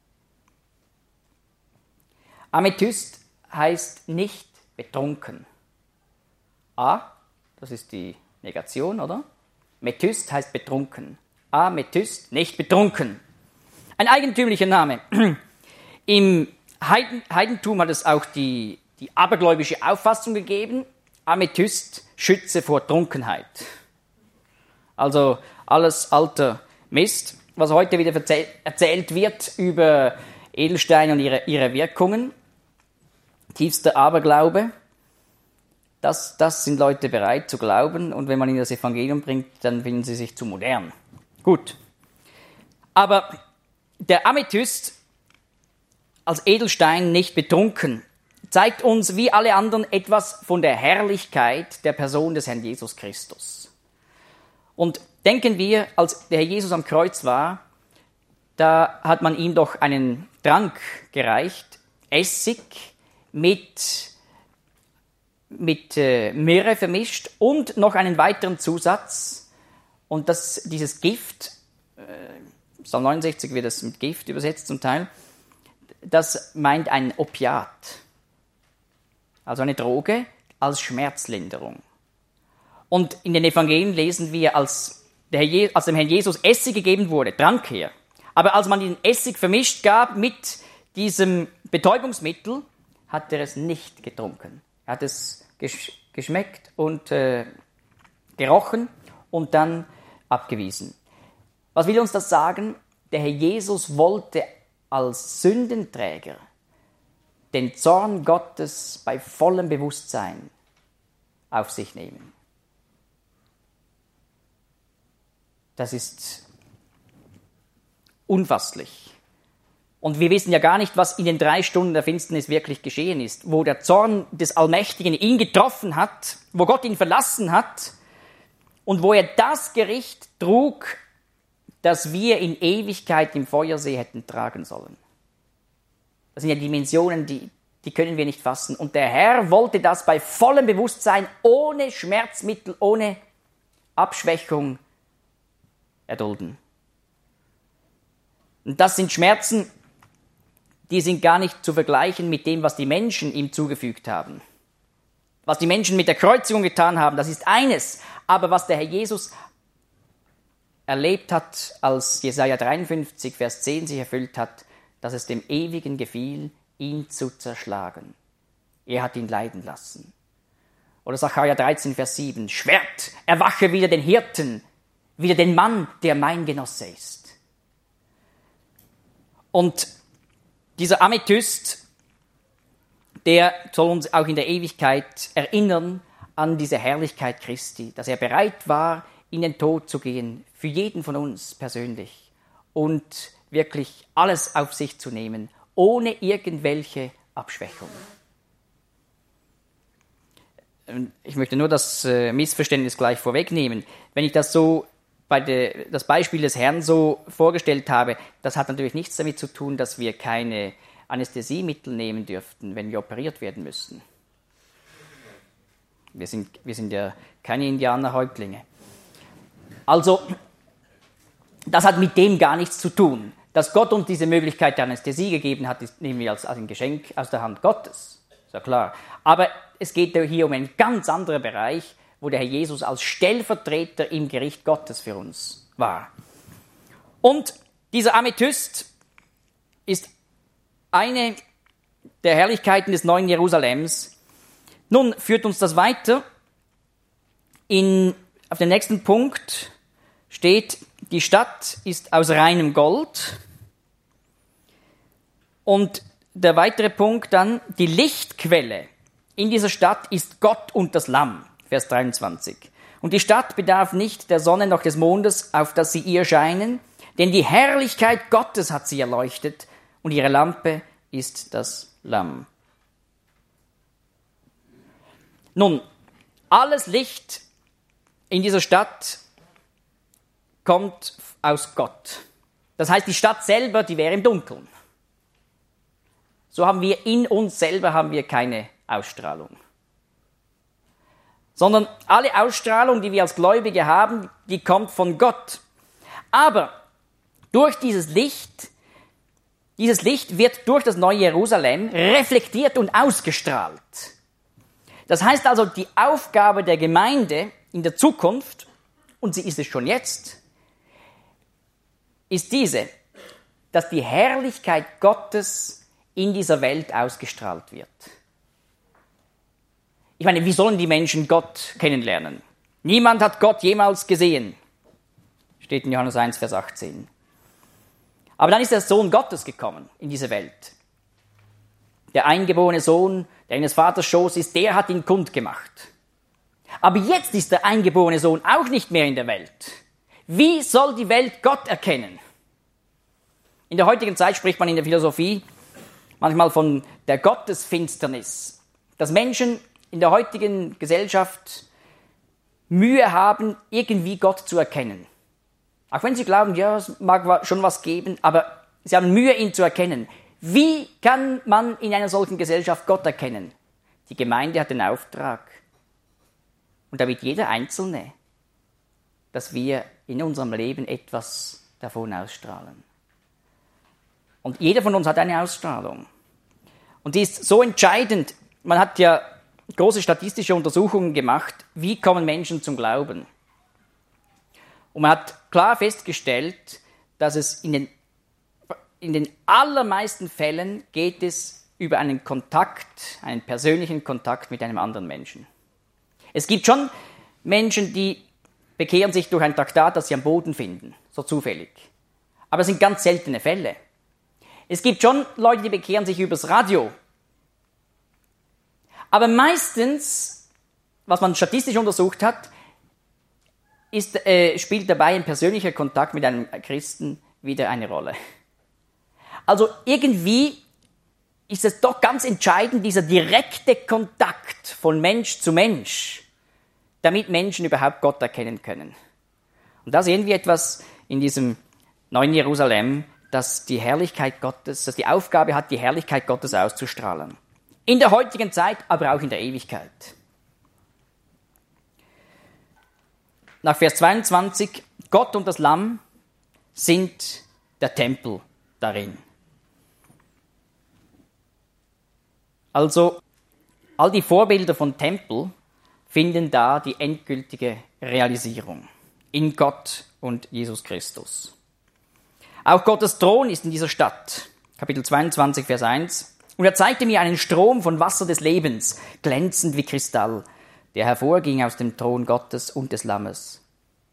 Amethyst heißt nicht betrunken. A, das ist die Negation, oder? Methyst heißt betrunken. Amethyst, nicht betrunken. Ein eigentümlicher Name. Im Heiden, Heidentum hat es auch die, die abergläubische Auffassung gegeben, Amethyst schütze vor Trunkenheit. Also alles alter Mist, was heute wieder erzähl- erzählt wird über Edelsteine und ihre, ihre Wirkungen. Tiefster Aberglaube. Das, das sind Leute bereit zu glauben, und wenn man ihnen das Evangelium bringt, dann finden sie sich zu modern. Gut. Aber der Amethyst als Edelstein nicht betrunken zeigt uns wie alle anderen etwas von der Herrlichkeit der Person des Herrn Jesus Christus. Und denken wir, als der Herr Jesus am Kreuz war, da hat man ihm doch einen Trank gereicht, Essig mit, mit äh, Myrrhe vermischt und noch einen weiteren Zusatz. Und das, dieses Gift, äh, Psalm neunundsechzig wird es mit Gift übersetzt zum Teil, das meint ein Opiat. Also eine Droge als Schmerzlinderung. Und in den Evangelien lesen wir, als, der Herr Je- als dem Herrn Jesus Essig gegeben wurde, trank er. Aber als man den Essig vermischt gab mit diesem Betäubungsmittel, hat er es nicht getrunken. Er hat es gesch- geschmeckt und äh, gerochen und dann abgewiesen. Was will uns das sagen? Der Herr Jesus wollte als Sündenträger den Zorn Gottes bei vollem Bewusstsein auf sich nehmen. Das ist unfasslich. Und wir wissen ja gar nicht, was in den drei Stunden der Finsternis wirklich geschehen ist, wo der Zorn des Allmächtigen ihn getroffen hat, wo Gott ihn verlassen hat und wo er das Gericht trug, das wir in Ewigkeit im Feuersee hätten tragen sollen. Das sind ja Dimensionen, die, die können wir nicht fassen. Und der Herr wollte das bei vollem Bewusstsein, ohne Schmerzmittel, ohne Abschwächung erdulden. Und das sind Schmerzen, die sind gar nicht zu vergleichen mit dem, was die Menschen ihm zugefügt haben. Was die Menschen mit der Kreuzigung getan haben, das ist eines. Aber was der Herr Jesus erlebt hat, als Jesaja dreiundfünfzig, Vers zehn sich erfüllt hat, dass es dem Ewigen gefiel, ihn zu zerschlagen. Er hat ihn leiden lassen. Oder Sacharja dreizehn, Vers sieben, Schwert, erwache wieder den Hirten, wieder den Mann, der mein Genosse ist. Und dieser Amethyst, der soll uns auch in der Ewigkeit erinnern an diese Herrlichkeit Christi, dass er bereit war, in den Tod zu gehen, für jeden von uns persönlich und wirklich alles auf sich zu nehmen, ohne irgendwelche Abschwächung. Ich möchte nur das Missverständnis gleich vorwegnehmen. Wenn ich das so bei der, das Beispiel des Herrn so vorgestellt habe, das hat natürlich nichts damit zu tun, dass wir keine Anästhesiemittel nehmen dürften, wenn wir operiert werden müssten. Wir sind, wir sind ja keine Indianerhäuptlinge. Also, das hat mit dem gar nichts zu tun. Dass Gott uns diese Möglichkeit der Anästhesie gegeben hat, ist, nehmen wir als, als ein Geschenk aus der Hand Gottes. Ist ja klar. Aber es geht hier um einen ganz anderen Bereich, wo der Herr Jesus als Stellvertreter im Gericht Gottes für uns war. Und dieser Amethyst ist eine der Herrlichkeiten des neuen Jerusalems. Nun führt uns das weiter. In, auf dem nächsten Punkt steht, die Stadt ist aus reinem Gold. Und der weitere Punkt dann, die Lichtquelle in dieser Stadt ist Gott und das Lamm, Vers dreiundzwanzig. Und die Stadt bedarf nicht der Sonne noch des Mondes, auf dass sie ihr scheinen, denn die Herrlichkeit Gottes hat sie erleuchtet und ihre Lampe ist das Lamm. Nun, alles Licht in dieser Stadt kommt aus Gott. Das heißt, die Stadt selber, die wäre im Dunkeln. So haben wir in uns selber haben wir keine Ausstrahlung. Sondern alle Ausstrahlung, die wir als Gläubige haben, die kommt von Gott. Aber durch dieses Licht, dieses Licht wird durch das neue Jerusalem reflektiert und ausgestrahlt. Das heißt also, die Aufgabe der Gemeinde in der Zukunft, und sie ist es schon jetzt, ist diese, dass die Herrlichkeit Gottes in dieser Welt ausgestrahlt wird. Ich meine, wie sollen die Menschen Gott kennenlernen? Niemand hat Gott jemals gesehen. Steht in Johannes eins, Vers achtzehn. Aber dann ist der Sohn Gottes gekommen in diese Welt. Der eingeborene Sohn, der in des Vaters Schoß ist, der hat ihn kundgemacht. Aber jetzt ist der eingeborene Sohn auch nicht mehr in der Welt. Wie soll die Welt Gott erkennen? In der heutigen Zeit spricht man in der Philosophie manchmal von der Gottesfinsternis, dass Menschen in der heutigen Gesellschaft Mühe haben, irgendwie Gott zu erkennen. Auch wenn sie glauben, ja, es mag schon was geben, aber sie haben Mühe, ihn zu erkennen. Wie kann man in einer solchen Gesellschaft Gott erkennen? Die Gemeinde hat den Auftrag, und damit jeder Einzelne, dass wir in unserem Leben etwas davon ausstrahlen. Und jeder von uns hat eine Ausstrahlung. Und die ist so entscheidend. Man hat ja große statistische Untersuchungen gemacht, wie kommen Menschen zum Glauben. Und man hat klar festgestellt, dass es in den, in den allermeisten Fällen geht es über einen Kontakt, einen persönlichen Kontakt mit einem anderen Menschen. Es gibt schon Menschen, die bekehren sich durch ein Traktat, das sie am Boden finden, so zufällig. Aber es sind ganz seltene Fälle. Es gibt schon Leute, die bekehren sich übers Radio. Aber meistens, was man statistisch untersucht hat, ist, äh, spielt dabei ein persönlicher Kontakt mit einem Christen wieder eine Rolle. Also irgendwie ist es doch ganz entscheidend, dieser direkte Kontakt von Mensch zu Mensch, damit Menschen überhaupt Gott erkennen können. Und da sehen wir etwas in diesem neuen Jerusalem, das die Herrlichkeit Gottes, das die Aufgabe hat, die Herrlichkeit Gottes auszustrahlen. In der heutigen Zeit, aber auch in der Ewigkeit. Nach Vers zweiundzwanzig, Gott und das Lamm sind der Tempel darin. Also, all die Vorbilder von Tempel finden da die endgültige Realisierung in Gott und Jesus Christus. Auch Gottes Thron ist in dieser Stadt. Kapitel zweiundzwanzig, Vers eins. Und er zeigte mir einen Strom von Wasser des Lebens, glänzend wie Kristall, der hervorging aus dem Thron Gottes und des Lammes.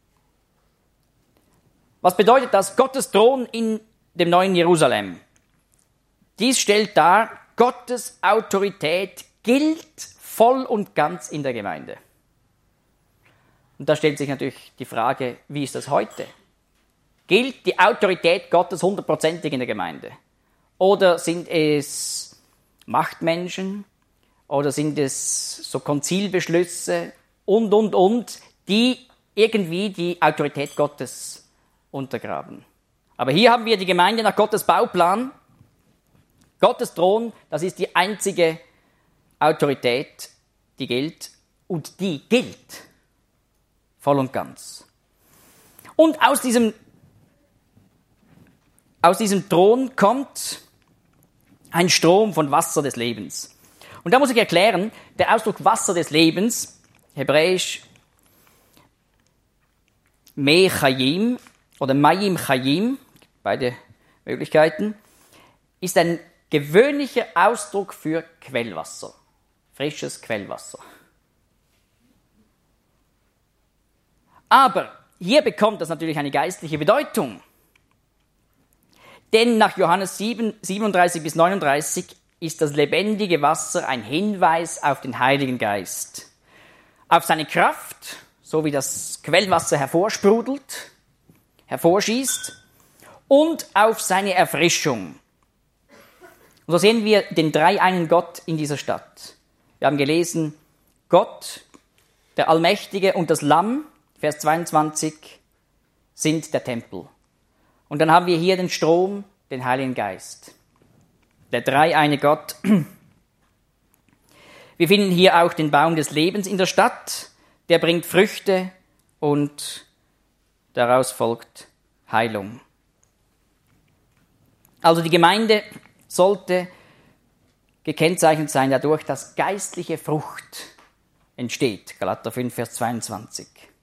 Was bedeutet das? Gottes Thron in dem neuen Jerusalem. Dies stellt dar, Gottes Autorität gilt voll und ganz in der Gemeinde. Und da stellt sich natürlich die Frage, wie ist das heute? Gilt die Autorität Gottes hundertprozentig in der Gemeinde? Oder sind es Machtmenschen? Oder sind es so Konzilbeschlüsse und, und, und, die irgendwie die Autorität Gottes untergraben? Aber hier haben wir die Gemeinde nach Gottes Bauplan. Gottes Thron, das ist die einzige Autorität, die gilt. Und die gilt voll und ganz. Und aus diesem, aus diesem Thron kommt ein Strom von Wasser des Lebens. Und da muss ich erklären, der Ausdruck Wasser des Lebens, hebräisch Me Chayim oder Mayim Chayim, beide Möglichkeiten, ist ein gewöhnlicher Ausdruck für Quellwasser, frisches Quellwasser. Aber hier bekommt das natürlich eine geistliche Bedeutung. Denn nach Johannes sieben, siebenunddreißig bis neununddreißig ist das lebendige Wasser ein Hinweis auf den Heiligen Geist. Auf seine Kraft, so wie das Quellwasser hervorsprudelt, hervorschießt, und auf seine Erfrischung. Und so sehen wir den dreieinen Gott in dieser Stadt. Wir haben gelesen, Gott, der Allmächtige und das Lamm, Vers zweiundzwanzig, sind der Tempel. Und dann haben wir hier den Strom, den Heiligen Geist. Der dreieine Gott. Wir finden hier auch den Baum des Lebens in der Stadt. Der bringt Früchte und daraus folgt Heilung. Also die Gemeinde sollte gekennzeichnet sein dadurch, dass geistliche Frucht entsteht. Galater fünf, Vers zweiundzwanzig.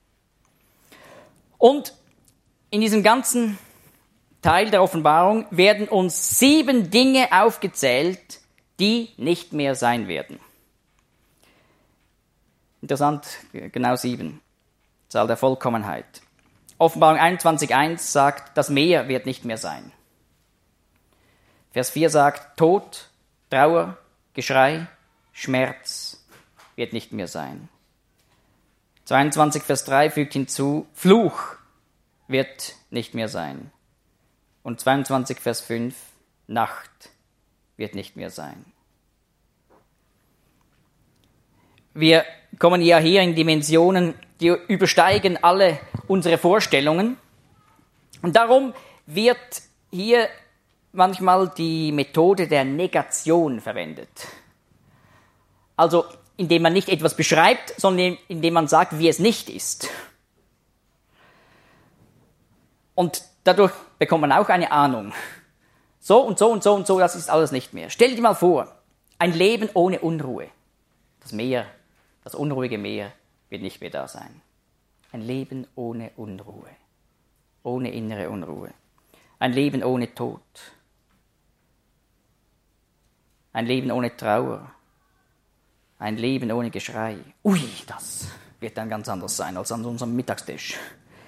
Und in diesem ganzen Teil der Offenbarung werden uns sieben Dinge aufgezählt, die nicht mehr sein werden. Interessant, genau sieben. Zahl der Vollkommenheit. Offenbarung einundzwanzig eins sagt, das Meer wird nicht mehr sein. Vers vier sagt, Tod, Trauer, Geschrei, Schmerz wird nicht mehr sein. zweiundzwanzig Vers drei fügt hinzu, Fluch wird nicht mehr sein. Und zweiundzwanzig Vers fünf, Nacht wird nicht mehr sein. Wir kommen ja hier in Dimensionen, die übersteigen alle unsere Vorstellungen. Und darum wird hier manchmal die Methode der Negation verwendet. Also indem man nicht etwas beschreibt, sondern indem man sagt, wie es nicht ist. Und dadurch bekommt man auch eine Ahnung. So und so und so und so, das ist alles nicht mehr. Stell dir mal vor, ein Leben ohne Unruhe. Das Meer, das unruhige Meer wird nicht mehr da sein. Ein Leben ohne Unruhe, ohne innere Unruhe. Ein Leben ohne Tod. Ein Leben ohne Trauer. Ein Leben ohne Geschrei. Ui, das wird dann ganz anders sein als an unserem Mittagstisch.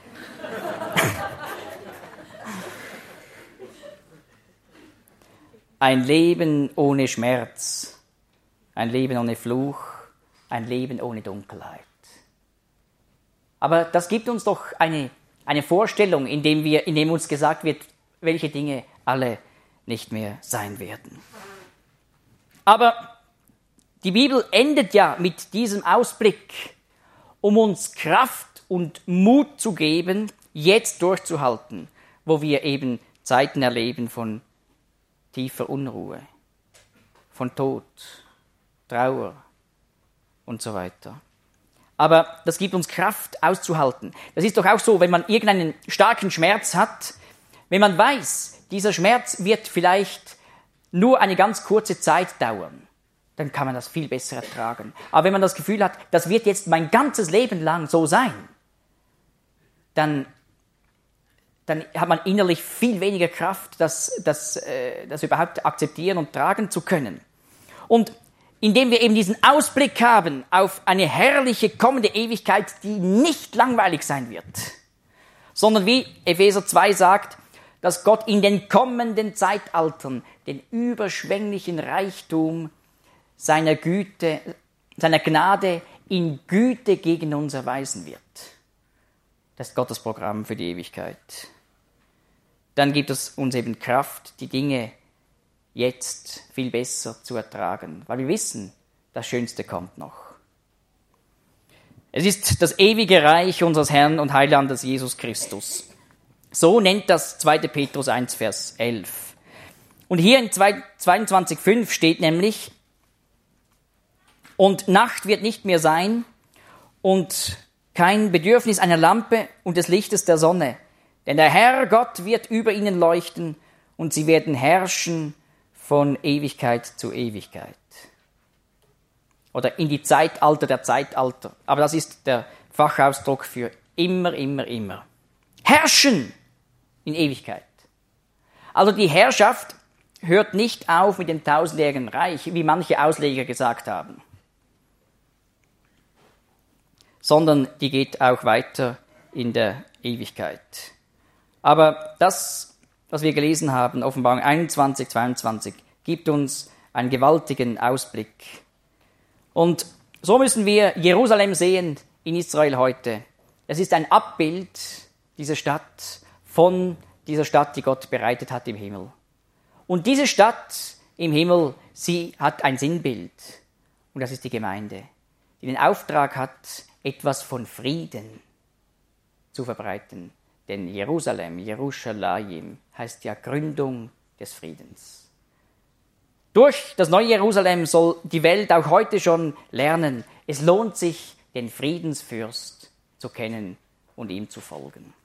Ein Leben ohne Schmerz. Ein Leben ohne Fluch. Ein Leben ohne Dunkelheit. Aber das gibt uns doch eine, eine Vorstellung, indem wir, indem uns gesagt wird, welche Dinge alle nicht mehr sein werden. Aber die Bibel endet ja mit diesem Ausblick, um uns Kraft und Mut zu geben, jetzt durchzuhalten, wo wir eben Zeiten erleben von tiefer Unruhe, von Tod, Trauer und so weiter. Aber das gibt uns Kraft auszuhalten. Das ist doch auch so, wenn man irgendeinen starken Schmerz hat, wenn man weiß, dieser Schmerz wird vielleicht nur eine ganz kurze Zeit dauern, dann kann man das viel besser ertragen. Aber wenn man das Gefühl hat, das wird jetzt mein ganzes Leben lang so sein, dann, dann hat man innerlich viel weniger Kraft, das, das, äh, das überhaupt akzeptieren und tragen zu können. Und indem wir eben diesen Ausblick haben auf eine herrliche kommende Ewigkeit, die nicht langweilig sein wird, sondern wie Epheser zwei sagt, dass Gott in den kommenden Zeitaltern den überschwänglichen Reichtum seiner Güte, seiner Gnade in Güte gegen uns erweisen wird. Das ist Gottes Programm für die Ewigkeit. Dann gibt es uns eben Kraft, die Dinge jetzt viel besser zu ertragen, weil wir wissen, das Schönste kommt noch. Es ist das ewige Reich unseres Herrn und Heilandes Jesus Christus. So nennt das zweiter Petrus eins, Vers elf. Und hier in zweiundzwanzig fünf steht nämlich, und Nacht wird nicht mehr sein und kein Bedürfnis einer Lampe und des Lichtes der Sonne, denn der Herr Gott wird über ihnen leuchten und sie werden herrschen von Ewigkeit zu Ewigkeit. Oder in die Zeitalter der Zeitalter. Aber das ist der Fachausdruck für immer, immer, immer. Herrschen in Ewigkeit. Also die Herrschaft hört nicht auf mit dem tausendjährigen Reich, wie manche Ausleger gesagt haben, sondern die geht auch weiter in der Ewigkeit. Aber das, was wir gelesen haben, Offenbarung einundzwanzig, zweiundzwanzig, gibt uns einen gewaltigen Ausblick. Und so müssen wir Jerusalem sehen in Israel heute. Es ist ein Abbild dieser Stadt von dieser Stadt, die Gott bereitet hat im Himmel. Und diese Stadt im Himmel, sie hat ein Sinnbild. Und das ist die Gemeinde, die den Auftrag hat, etwas von Frieden zu verbreiten. Denn Jerusalem, Jerusalem, heißt ja Gründung des Friedens. Durch das neue Jerusalem soll die Welt auch heute schon lernen, es lohnt sich, den Friedensfürst zu kennen und ihm zu folgen.